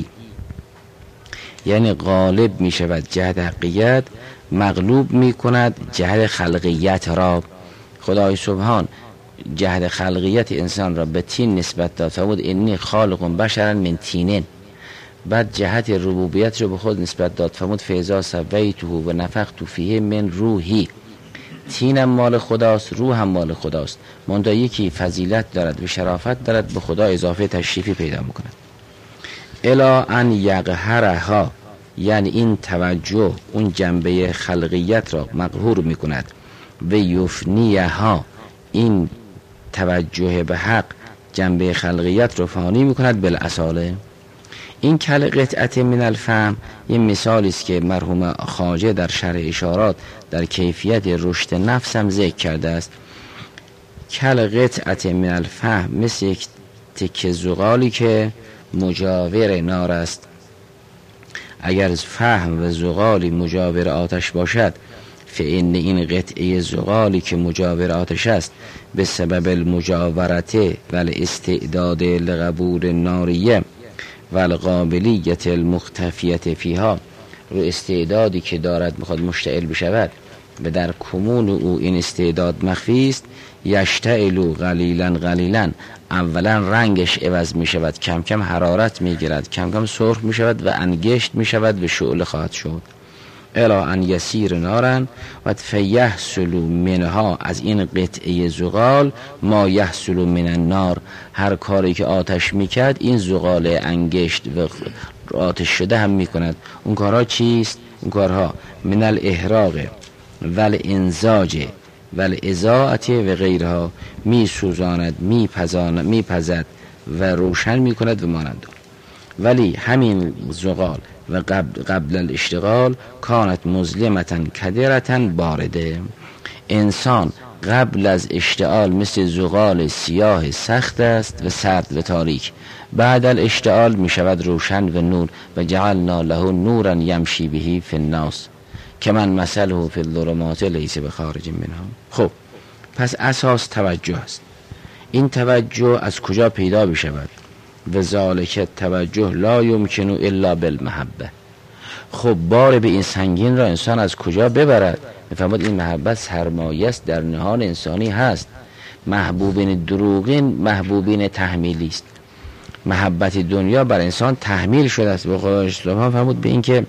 یعنی غالب می شود جهت حقیقت، مغلوب می کند جهت خلقیت را. خدای سبحان جهت خلقیت انسان را به تین نسبت داد، فرمود انی خالق بشرا من طین. بعد جهت ربوبیت رو به خود نسبت داد، فرمود فاذا سویته و نفخت فیه من روحی. تینم مال خداست، روح هم مال خداست، منتها یکی فضیلت دارد و شرافت دارد، به خدا اضافه تشریفی پیدا میکند. الا ان یقهرها، یعنی این توجه اون جنبه خلقیت را مقهور میکند. و یفنیها، این توجه به حق جنبه خلقیت رو فانی میکند بالاصاله. این کل قطعت من الفهم یه مثالی است که مرحوم خواجه در شرح اشارات در کیفیت رشد نفس هم ذکر کرده است. کل قطعت من الفهم مثل یک تکه زغالی که مجاور نار است. اگر فهم و زغالی مجاور آتش باشد، فإن این قطعه زغالی که مجاور آتش است به سبب المجاورته و الاستعداد لقبول ناریه و القابلیت المختفیت فیها، رو استعدادی که دارد میخواد مشتعل بشود و در کمون او این استعداد مخفی است، یشتعلو قلیلا قلیلا، اولا رنگش عوض می شود، کم کم حرارت می گیرد، کم کم سرخ می شود و انگشت می شود و شعله خواهد شد. الا ان یسیر نارن و فیحصل منها، از این قطعه زغال ما یحصل من النار، هر کاری که آتش میکرد این زغال انگشت و آتش شده هم میکند. اون کارها چیست؟ اون کارها من الاحراق و الانزاج و الاضاءت و غیرها، میسوزاند، میپزد و روشن میکند و مانند. ولی همین زغال و قبل الاشتغال کانت مظلمتاً کدرتاً بارده. انسان قبل از اشتعال مثل زغال سیاه سخت است و سرد و تاریک، بعد الاشتعال می شود روشن و نور. و جعلنا له نورا یمشی به فی الناس کمن مثله فی الظلمات لیس بخارج منها. خب پس اساس توجه است. این توجه از کجا پیدا بشود؟ و ذالک توجه لا یمکن الا بالمحبه. خب بار به این سنگین را انسان از کجا ببرد؟ میفهمد این محبت سرمایه است در نهان انسانی هست. محبوبین دروغین محبوبین تحمیلی است. محبت دنیا بر انسان تحمیل شده است. به خدا سبحانه فرمود به این که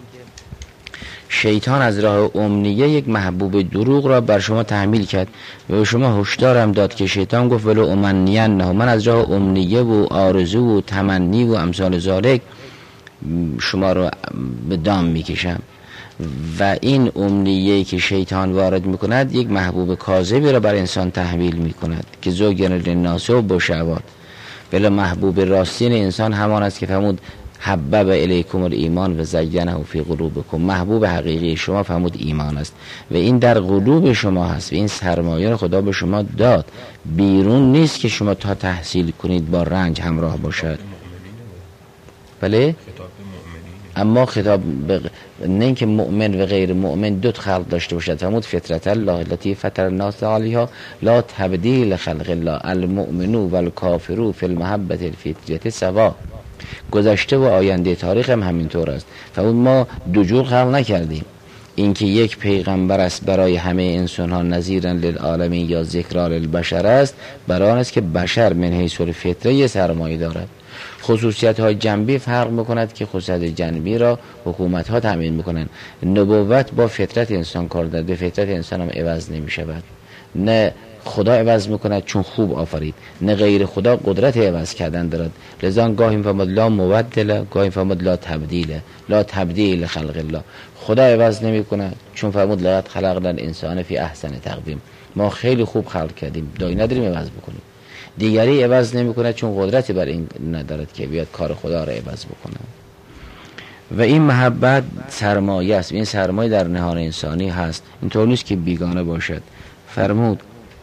شیطان از راه امنیه یک محبوب دروغ را بر شما تحمیل کرد و شما هشدار هم داد که شیطان گفت ولو امنینه، من از راه امنیه و آرزو و تمنی و امثال ذالک شما رو به دام میکشم. و این امنیه‌ای که شیطان وارد میکند یک محبوب کاذبی را بر انسان تحمیل میکند که زوجن للناس و بشوات. ولی محبوب راستین انسان همان است که فرمود حبب الیکم الایمان و زینه فی قلوبکم. محبوب حقیقی شما فرمود ایمان است و این در قلوب شما هست و این سرمایه رو خدا به شما داد، بیرون نیست که شما تا تحصیل کنید با رنج همراه باشد. بله؟ اما خطاب نه اینکه مؤمن و غیر مؤمن دو خلق داشته باشد. فرمود فطرت الله التي فطر الناس علیها لا تبدیل خلق الله المؤمن و الکافر فی المحبة الفطریة سوا. گذشته و آینده تاریخ هم همینطور است. فرمود ما دو جور خلق نکردیم، اینکه یک پیغمبر است برای همه انسان ها نذیرا للعالمین یا ذکرا للبشر است، برای آن است که بشر من حیث الفطره سرمایه دارد. خصوصیت های جنبی فرق میکند که خصوصیت جنبی را حکومت ها تامین میکنند. نبوت با فطرت انسان کار دارد، به فطرت انسان هم عوض نمیشود. نه خدا عوض میکند چون خوب آفرید، نه غیر خدا قدرت عوض کردن دارد. لذا گاهی فرمود لا مبدل، گاهی فرمود لا تبدیل، لا تبدیل خلق الله. خدا عوض نمیکند چون فرمود لقد خلقنا الانسان فی احسن تقویم. ما خیلی خوب خلق کردیم، دایی نداریم عوض بکنیم. دیگری عوض نمیکند چون قدرتی بر این ندارد که بیاد کار خدا را عوض بکنه. و این محبت سرمایه است، این سرمایه در نهان انسانی هست، اینطور نیست که بیگانه باشد. فرمود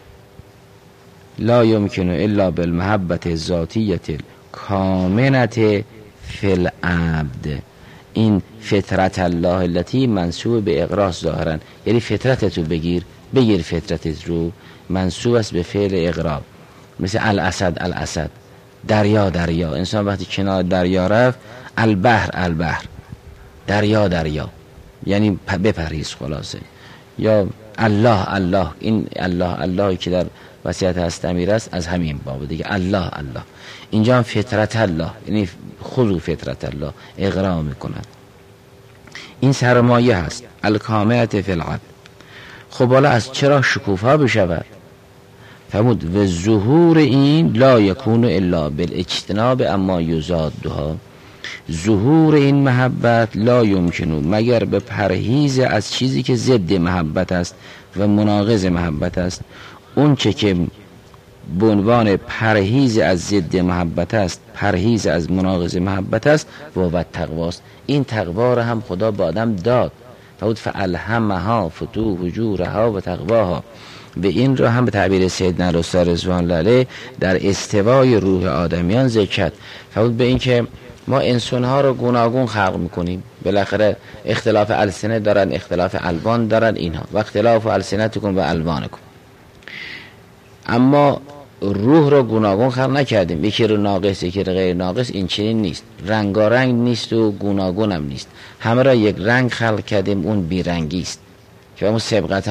لا یمکن الا بالمحبت الذاتیه الکامنه فی العبد. این فطرت الله التي منسوب به اقراص ظاهرا، یعنی فطرتتو بگیر فطرتت رو، منسوب است به فعل اقراب. مثل الاسد، دریا. انسان وقتی کنار دریا رفت، البحر، دریا، یعنی بپریز خلاصه. یا الله، این الله که در وصیت هست امیر است از همین باب دیگه. الله اینجا هم فطرت الله، یعنی خذو فطرت الله، اقرا میکند. این سرمایه هست الکامنه فی العبد. خب حالا از چرا شکوفا بشود؟ فرمود و ظهور این لا یکون الا بالاجتناب اما یزادها. ظهور این محبت لا یمکن مگر به پرهیز از چیزی که ضد محبت است و مناقض محبت است. اون چه که به عنوان پرهیز از ضد محبت است، پرهیز از مناقض محبت است، و تقواست. این تقوا را هم خدا به آدم داد. فرمود فالهمها فجورها و تقواها. به این رو هم به تعبیر سیدنا رسول رضوان الله علیه در استوای روح آدمیان ذکر کرد. فرمود به این که ما انسان‌ها رو گوناگون خلق میکنیم، بالاخره اختلاف السنه دارن، اختلاف الوان دارن، اینها و اختلاف السنتکم و الوانکم. اما روح رو گوناگون خلق نکردیم، یکی رو ناقص یکی رو غیر ناقص. این چنین نیست، رنگارنگ نیست و گوناگون هم نیست، همه را یک رنگ خلق کردیم، اون بیرنگی است. که اون سبقت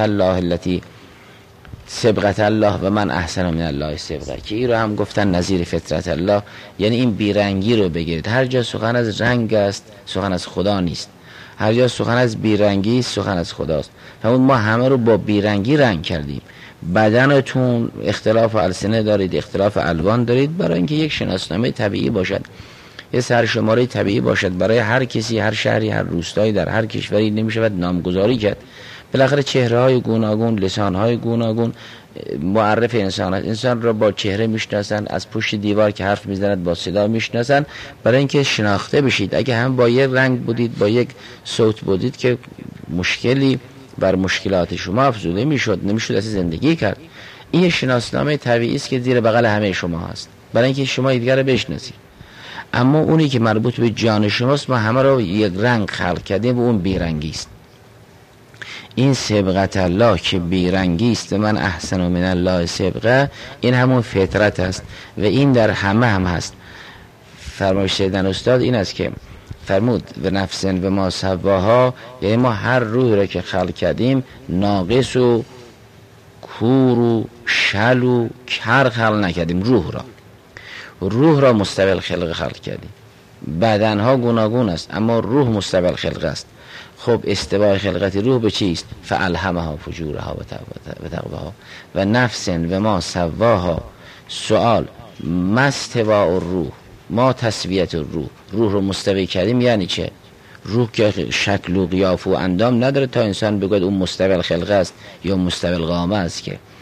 الله و من احسن من الله سبقه، که این رو هم گفتن نظیر فطرت الله، یعنی این بیرنگی رو بگیرید. هر جا سخن از رنگ است سخن از خدا نیست، هر جا سخن از بیرنگی سخن از خداست. همون ما همه رو با بیرنگی رنگ کردیم. بدنتون اختلاف السنه دارید، اختلاف الوان دارید، برای اینکه یک شناسنامه طبیعی باشد، یه سرشماره طبیعی باشد برای هر کسی، هر شهری، هر روستایی، در هر کشوری نمیشود نامگذاری کرد. بالاخره چهره‌های گوناگون، لسان‌های گوناگون معرف انسان است. انسان را با چهره میشناسن، از پشت دیوار که حرف میزند با صدا میشناسن، برای اینکه شناخته بشید. اگه هم با یک رنگ بودید، با یک صوت بودید، که مشکلی بر مشکلات شما افزوده نمیشد اصلا زندگی کرد. این شناسنامه طبیعی است که زیر بغل همه شما هست، برای اینکه شما دیگر رو بشناسید. اما اونی که مربوط به جان شماست، ما همه رو یک رنگ خلق کردیم و اون بیرنگی است. این سبقت الله که بیرنگی است، من احسن من الله سبقه، این همون فطرت است و این در همه هم هست. فرمایش سیدنا استاد این است که فرمود و نفسن و ما سواها، یعنی ما هر روح را که خلق کردیم ناقص و کور و شل و کر خلق نکردیم. روح را مستقل خلق کردیم. بدنها گوناگون است اما روح مستقل خلق است. خب استوای خلقت روح به چیست؟ فالهمها فجورها و تقواها و نفسن و ما سواها. سوال ما استواء الروح، ما تسویت الروح، روح رو مستوی کردیم یعنی چه؟ روح که شکل و قیافه و اندام نداره تا انسان بگوید اون مستوی خلقه است یا مستوی قامه است. که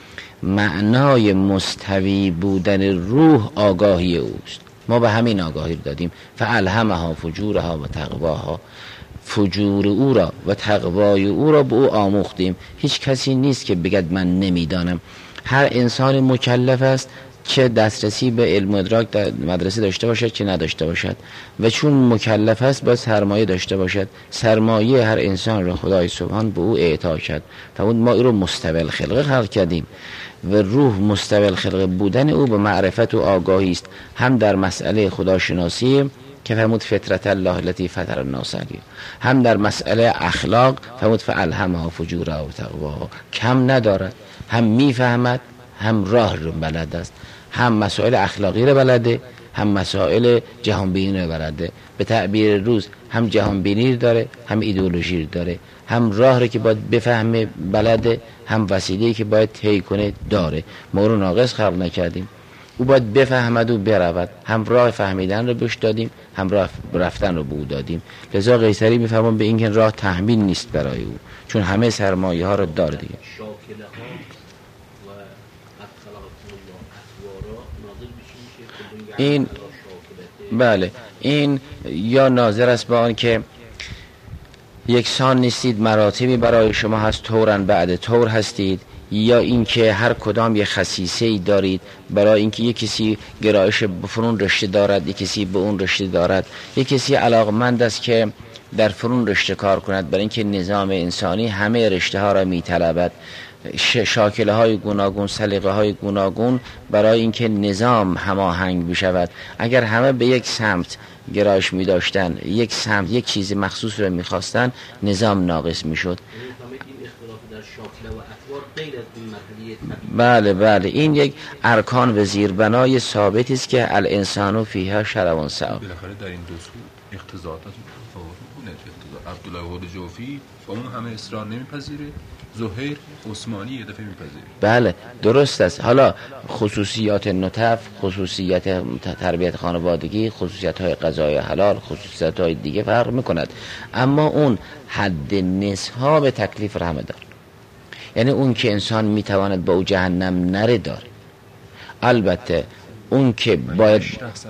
معنای مستوی بودن روح آگاهی اوست. ما به همین آگاهی دادیم. فالهمها فجورها و تقواها، فجور او را و تقوای او را به او آموختیم. هیچ کسی نیست که بگد من نمیدانم. هر انسان مکلف است چه دسترسی به علم و ادراک در مدرسه داشته باشد چه نداشته باشد، و چون مکلف است باید سرمایه داشته باشد. سرمایه هر انسان را خدای سبحان به او اعطا کرد. فرمود ما این رو مستوی الخلقه خلق کردیم و روح مستوی الخلقه بودن او به معرفت و آگاهی است، هم در مسئله خداشناسی که فرمود فطرت الله التي فطر الناس علیها، هم در مسئله اخلاق فرمود فالهمها فجورها و تقواها. کم ندارد، هم میفهمد هم راه رو بلد است، هم مسائل اخلاقی رو بلده هم مسائل جهانبینی رو بلده. به تعبیر روز هم جهانبینی داره هم ایدئولوژی داره، هم راه رو که باید بفهمه بلده هم وسیله‌ای که باید طی کنه داره. ما رو ناقص خلق نکردیم، او باید بفهمد و برود. هم راه فهمیدن رو بهش دادیم هم راه رفتن رو به او دادیم. لذا قیصری میفهمون به این که راه تحمیل نیست برای او، چون همه سرمایه ها رو داره دیگه. این بله، این یا ناظر است به آن که یکسان نیستید، مراتبی برای شما هست، طورن بعد طور هستید، یا اینکه هر کدام یک خصیصه ای دارید برای اینکه یک کسی گرایش به فنون رشته دارد، یک کسی به اون رشته دارد، یک کسی علاقمند است که در فنون رشته کار کند برای اینکه نظام انسانی همه رشته ها را میطلبد، شاکله های گوناگون، سلیقه های گوناگون برای اینکه نظام هماهنگ بشود. اگر همه به یک سمت گرایش می داشتن، یک سمت یک چیز مخصوص رو می خواستن، نظام ناقص می شد. بله این یک ارکان و زیربنای ثابتی است که الانسان فیها شرع سعی. بالاخره در این دو سو اقتضاعات عبدالله هود جوفی با اون همه اصرار نمیپذیره، زهیر عثمانی یه دفعه میپذیره. بله درست است. حالا خصوصیات نطف، خصوصیت تربیت خانوادگی، خصوصیت های غذای حلال، خصوصیت های دیگه فرق میکند، اما اون حد نصاب تکلیف رحمه دار، یعنی اون که انسان میتواند با او جهنم نره داره. البته اون که باید،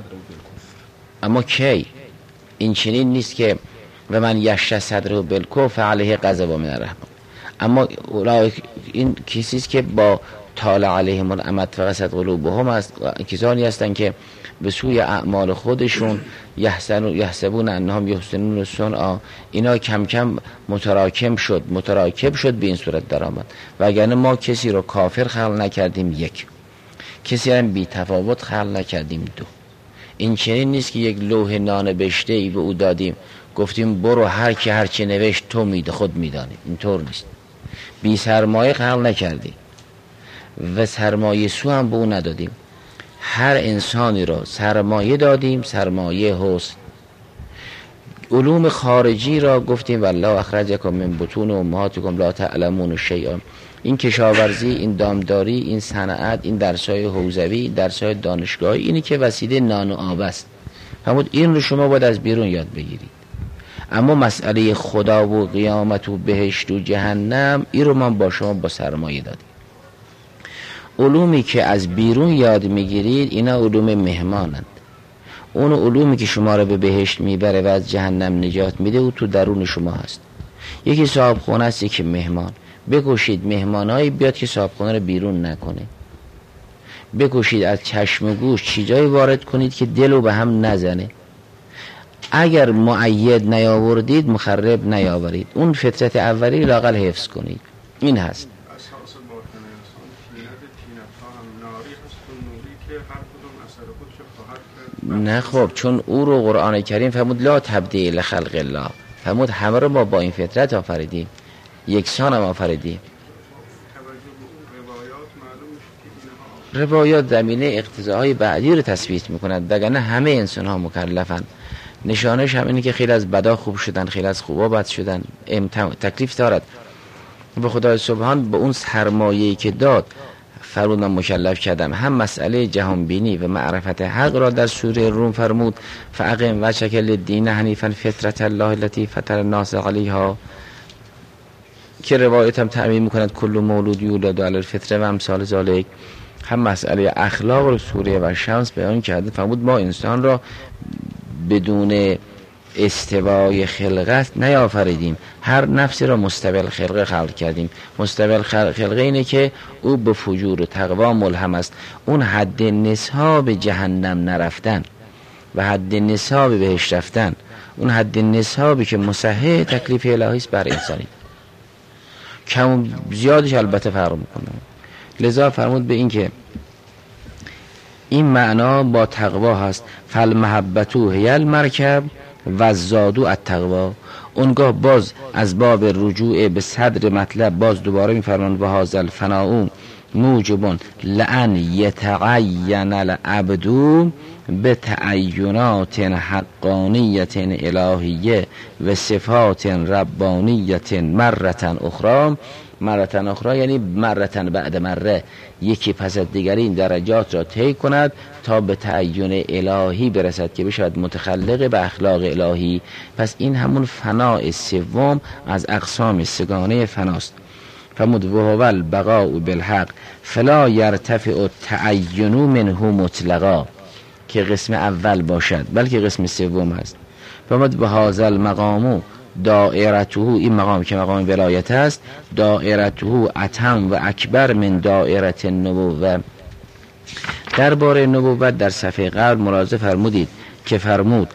اما کی این چنین نیست که و من یشرح صدره بالکفر علیه غضب من الرحمن. اما این کسی است که با طال علیهم الامد فقصد قلوبهم است، کسانی هستند که به سوی اعمال خودشون یحسبون انهم یحسنون صنعا، اینا کم کم متراکم شد به این صورت در آمد. وگرنه ما کسی رو کافر خلق نکردیم، یک کسی رو بی تفاوت خلق نکردیم، دو این چنین نیست که یک لوح نانبشته ای به او دادیم گفتیم برو هر کی هر چی نوشت تو میده خود میدانی. اینطور نیست. بی سرمایه خلق نکردیم و سرمایه سو هم به او ندادیم. هر انسانی را سرمایه دادیم، سرمایه حسن. علوم خارجی را گفتیم والله اخرجکم من بطون امهاتکم لا تعلمون شیئا. این کشاورزی، این دامداری، این صنعت، این درس‌های حوزوی، درس‌های دانشگاهی، اینی که وسیله نان و آب است، همون این رو شما باید از بیرون یاد بگیرید. اما مسئله خدا و قیامت و بهشت و جهنم، این رو من با شما با سرمایه دادیم. علومی که از بیرون یاد میگیرید اینا علوم مهمانند. اون علومی که شما رو به بهشت میبره و از جهنم نجات میده او تو درون شما هست. یکی صاحب خونه است، یکی مهمان. بکوشید مهمانایی بیاد که صاحب خونه رو بیرون نکنه. بکوشید از چشم و گوش چیزایی وارد کنید که دلو به هم نزنه. اگر مؤید نیاوردید مخرب نیاورید. اون فطرت اولی لااقل حفظ کنید. این هست. نه خب چون او رو قرآن کریم فرمود لا تبدیل خلق الله، فرمود همه رو ما با این فطرت آفریدیم، یکسان هم آفریدیم. روایات زمینه اقتضاهای بعدی رو تثبیت میکنند، وگرنه همه انسان ها مکلفن. نشانش هم اینه که خیلی از بدا خوب شدن، خیلی از خوبا بد شدن. تکلیف دارد به خدای سبحان. به اون سرمایه‌ای که داد فرمود من مکلف کردم، هم مسئله جهانبینی و معرفت حق را در سوره روم فرمود فاقم وجهک للدین حنیفا فطرة الله التي فطر الناس علیها. که روایت هم تعمیم میکند کل مولود یولد علی الفطره و امثال ذالک، هم مسئله اخلاق رو سوره و شمس بیان کرده. فرمود ما انسان را بدون استوای خلقت نیافریدیم، هر نفسی را مستوی الخلقه خلق کردیم. مستوی الخلقه اینه که او به فجور و تقوا ملهم است، اون حد نصاب جهنم نرفتن و حد نصاب بهش رفتن، اون حد نصابی که مصحح تکلیف الهی است بر انسانی، کم زیادش البته فرق میکنه. لذا فرمود به این که این معنا با تقوا هست. فالمحبتو هی المرکب و زادو التقوا. اونگاه باز از باب رجوع به صدر مطلب باز دوباره میفرمان و هذا الفناء موجب لأن یتعین العبد به تعینات حقانیت الهیه و صفات ربانیت مرتن اخرى. مرتن اخرى یعنی مرتن بعد مره، یکی پس از دیگری این درجات را طی کند تا به تعین الهی برسد که بشود متخلق به اخلاق الهی. پس این همون فناء سوم از اقسام سگانه فناست. فرمود و هو البقاء بالحق فلا یرتفع التعین منه مطلقا، که قسم اول باشد بلکه قسم سوم است. فرمود و هذا المقام دائرته، این مقام که مقام ولایت است، دائرته اتم و اکبر من دائره النبوه. درباره نبوت در صفحه قبل ملاحظه فرمودید که فرمود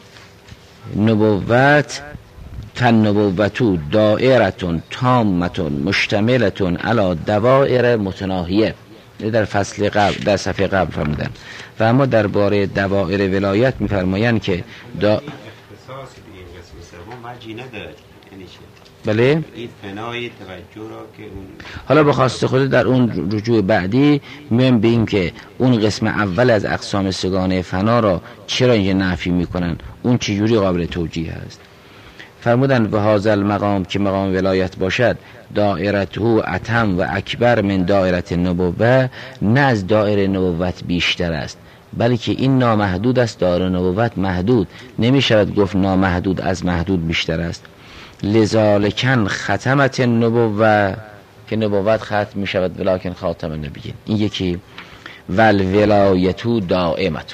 نبوت فالنبوة دائرة تامة مشتملة على دوائر متناهیه، در فصل قبل در صفحه قبل فرمودن. و اما درباره دوائر ولایت میفرمایند که اختصاصی به این قسم سوم مرجی ندارد. یعنی چه؟ بله این فنای توجه را که اون حالا به خواست خود در اون رجوع بعدی میایم به این که اون قسم اول از اقسام سگانه فنا را چرا اینجا نفی میکنن، اون چجوری قابل توجیه است. فرمودن و هذا المقام که مقام ولایت باشد دائرته اتم و اکبر من دائره النبوه، نه از دائره نبوت بیشتر است بلکه این نامحدود است. دائره نبوت محدود نمی شود گفت، نامحدود از محدود بیشتر است. لذالکن ختمت النبوه، که نبوت ختم می شود ولکن خاتم النبیین. این یکی. والولایتو دائمتو،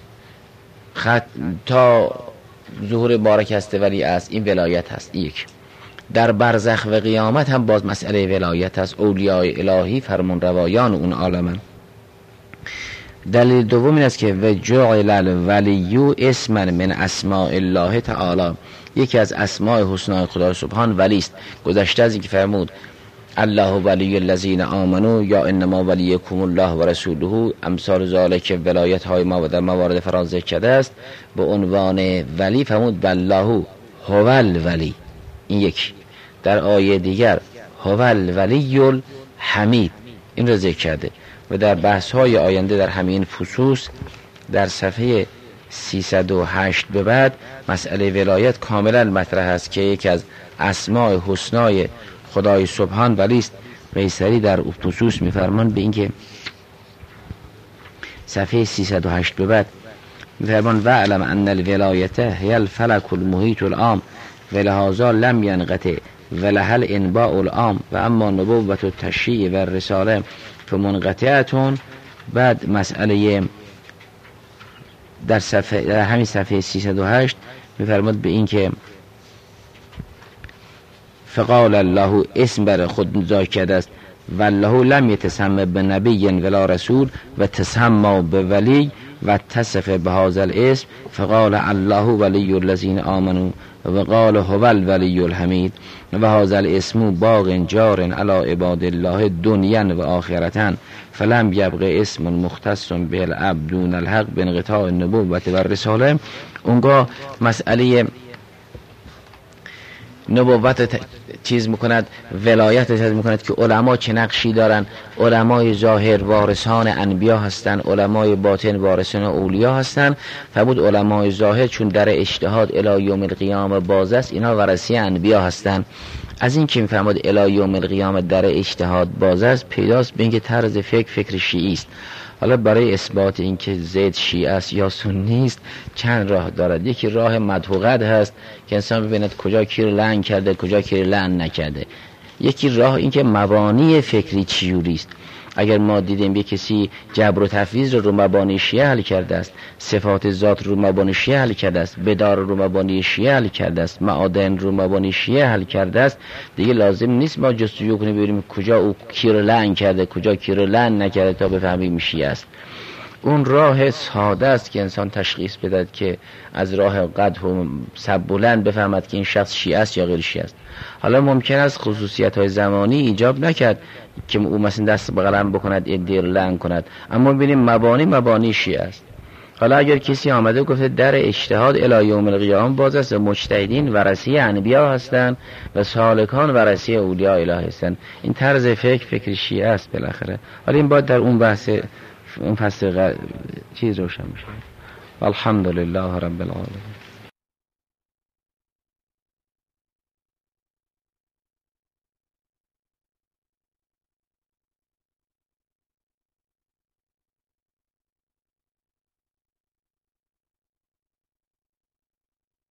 تا ظهور بارک است ولی است، این ولایت هست. یک. در برزخ و قیامت هم باز مسئله ولایت است. اولیاء الهی فرمان روایان اون عالمن. دلیل دوم این است که و جعل الولی اسما من اسماء الله تعالی، یکی از اسماء حسنا خدا سبحان ولی است. گذشته از این که فرمود الله ولی الذین آمنوا یا انما ولیکم الله و رسوله، امثال ذالک ولایت های ما و در موارد فراز ذکر کرده است. به عنوان ولی فرمود بالله هو الولی، این یک. در آیه دیگر هو الولی الحمید، این را ذکر کرده. و در بحث های آینده در همین فصوص در صفحه 308 به بعد مسئله ولایت کاملا مطرح است که یکی از اسماء حسنای خدای سبحان ولی است. قیصری در فصوص میفرمان به اینکه صفحه 308 به بعد میفرمان و علم ان الولایت هی الفلک المحیط العام ولهذا لم ینقطع ولهل انباء العام و اما نبوت و تشریع و رساله فمنقطعتون. بعد مسئله در همین صفحه 308 میفرماد به این که فقال الله اسم بر خود ذکر کرده است والله لم یتسمى بنبی ولا رسول و تسمى بولی و تصف بهذا الاسم فقال الله ولی الذین آمنوا و قال هو الولی الحمید و هذا الاسم باق جار علی عباد الله دنیا و آخرتا فلم یبق اسم مختص به العبد دون الحق بانقطاع النبوت و رساله. اونگاه مسئله نبوت چیز میکند، ولایت چیز میکند که علما چه نقشی دارن. علمای ظاهر وارثان انبیا هستن، علمای باطن وارثان اولیا هستن. فرمود علمای ظاهر چون در اجتهاد الی یوم القیامه باز است، اینا ورثی انبیا هستن. از این که میفرماد الی یوم القیامه در اجتهاد باز است، پیداست به اینکه طرز فکر شیعی است. حالا برای اثبات اینکه زید شیعه است یا سنی است چند راه دارد. یکی راه مدحوقت هست که انسان ببیند کجا کی رو لعن کرده، کجا کی رو لعن نکرده. یکی راه این که مبانی فکری چجوری است. اگر ما دیدیم یک کسی جبر و تفویض رو مبانی شیعه حل کرده است، صفات ذات رو مبانی شیعه حل کرده است، بدار رو مبانی شیعه حل کرده است، معادن رو مبانی شیعه حل کرده است، دیگه لازم نیست ما جستجو کنیم ببینیم کجا او کی رو لعن کرده کجا کی رو لعن نکرده تا بفهمیم شیعه است. اون راه ساده است که انسان تشخیص بدهد که از راه قدح و سب بلند بفهمد که این شخص شیعه است یا غیر شیعه است. حالا ممکن است خصوصیت‌های زمانی ایجاب نکرد که او مثلا دست به قلم بکند ادعا لعن کند، اما ببینیم مبانی شیعه است. حالا اگر کسی آمده گفته در اجتهاد الی یوم القیامه باز است و مجتهدین ورثه انبیا هستند و سالکان ورثه اولیاء الهی هستند، این طرز فکر شیعه است بالاخره. حالا این باید در اون بحث اون فصل چیز روشن میشه. الحمدلله رب العالمین.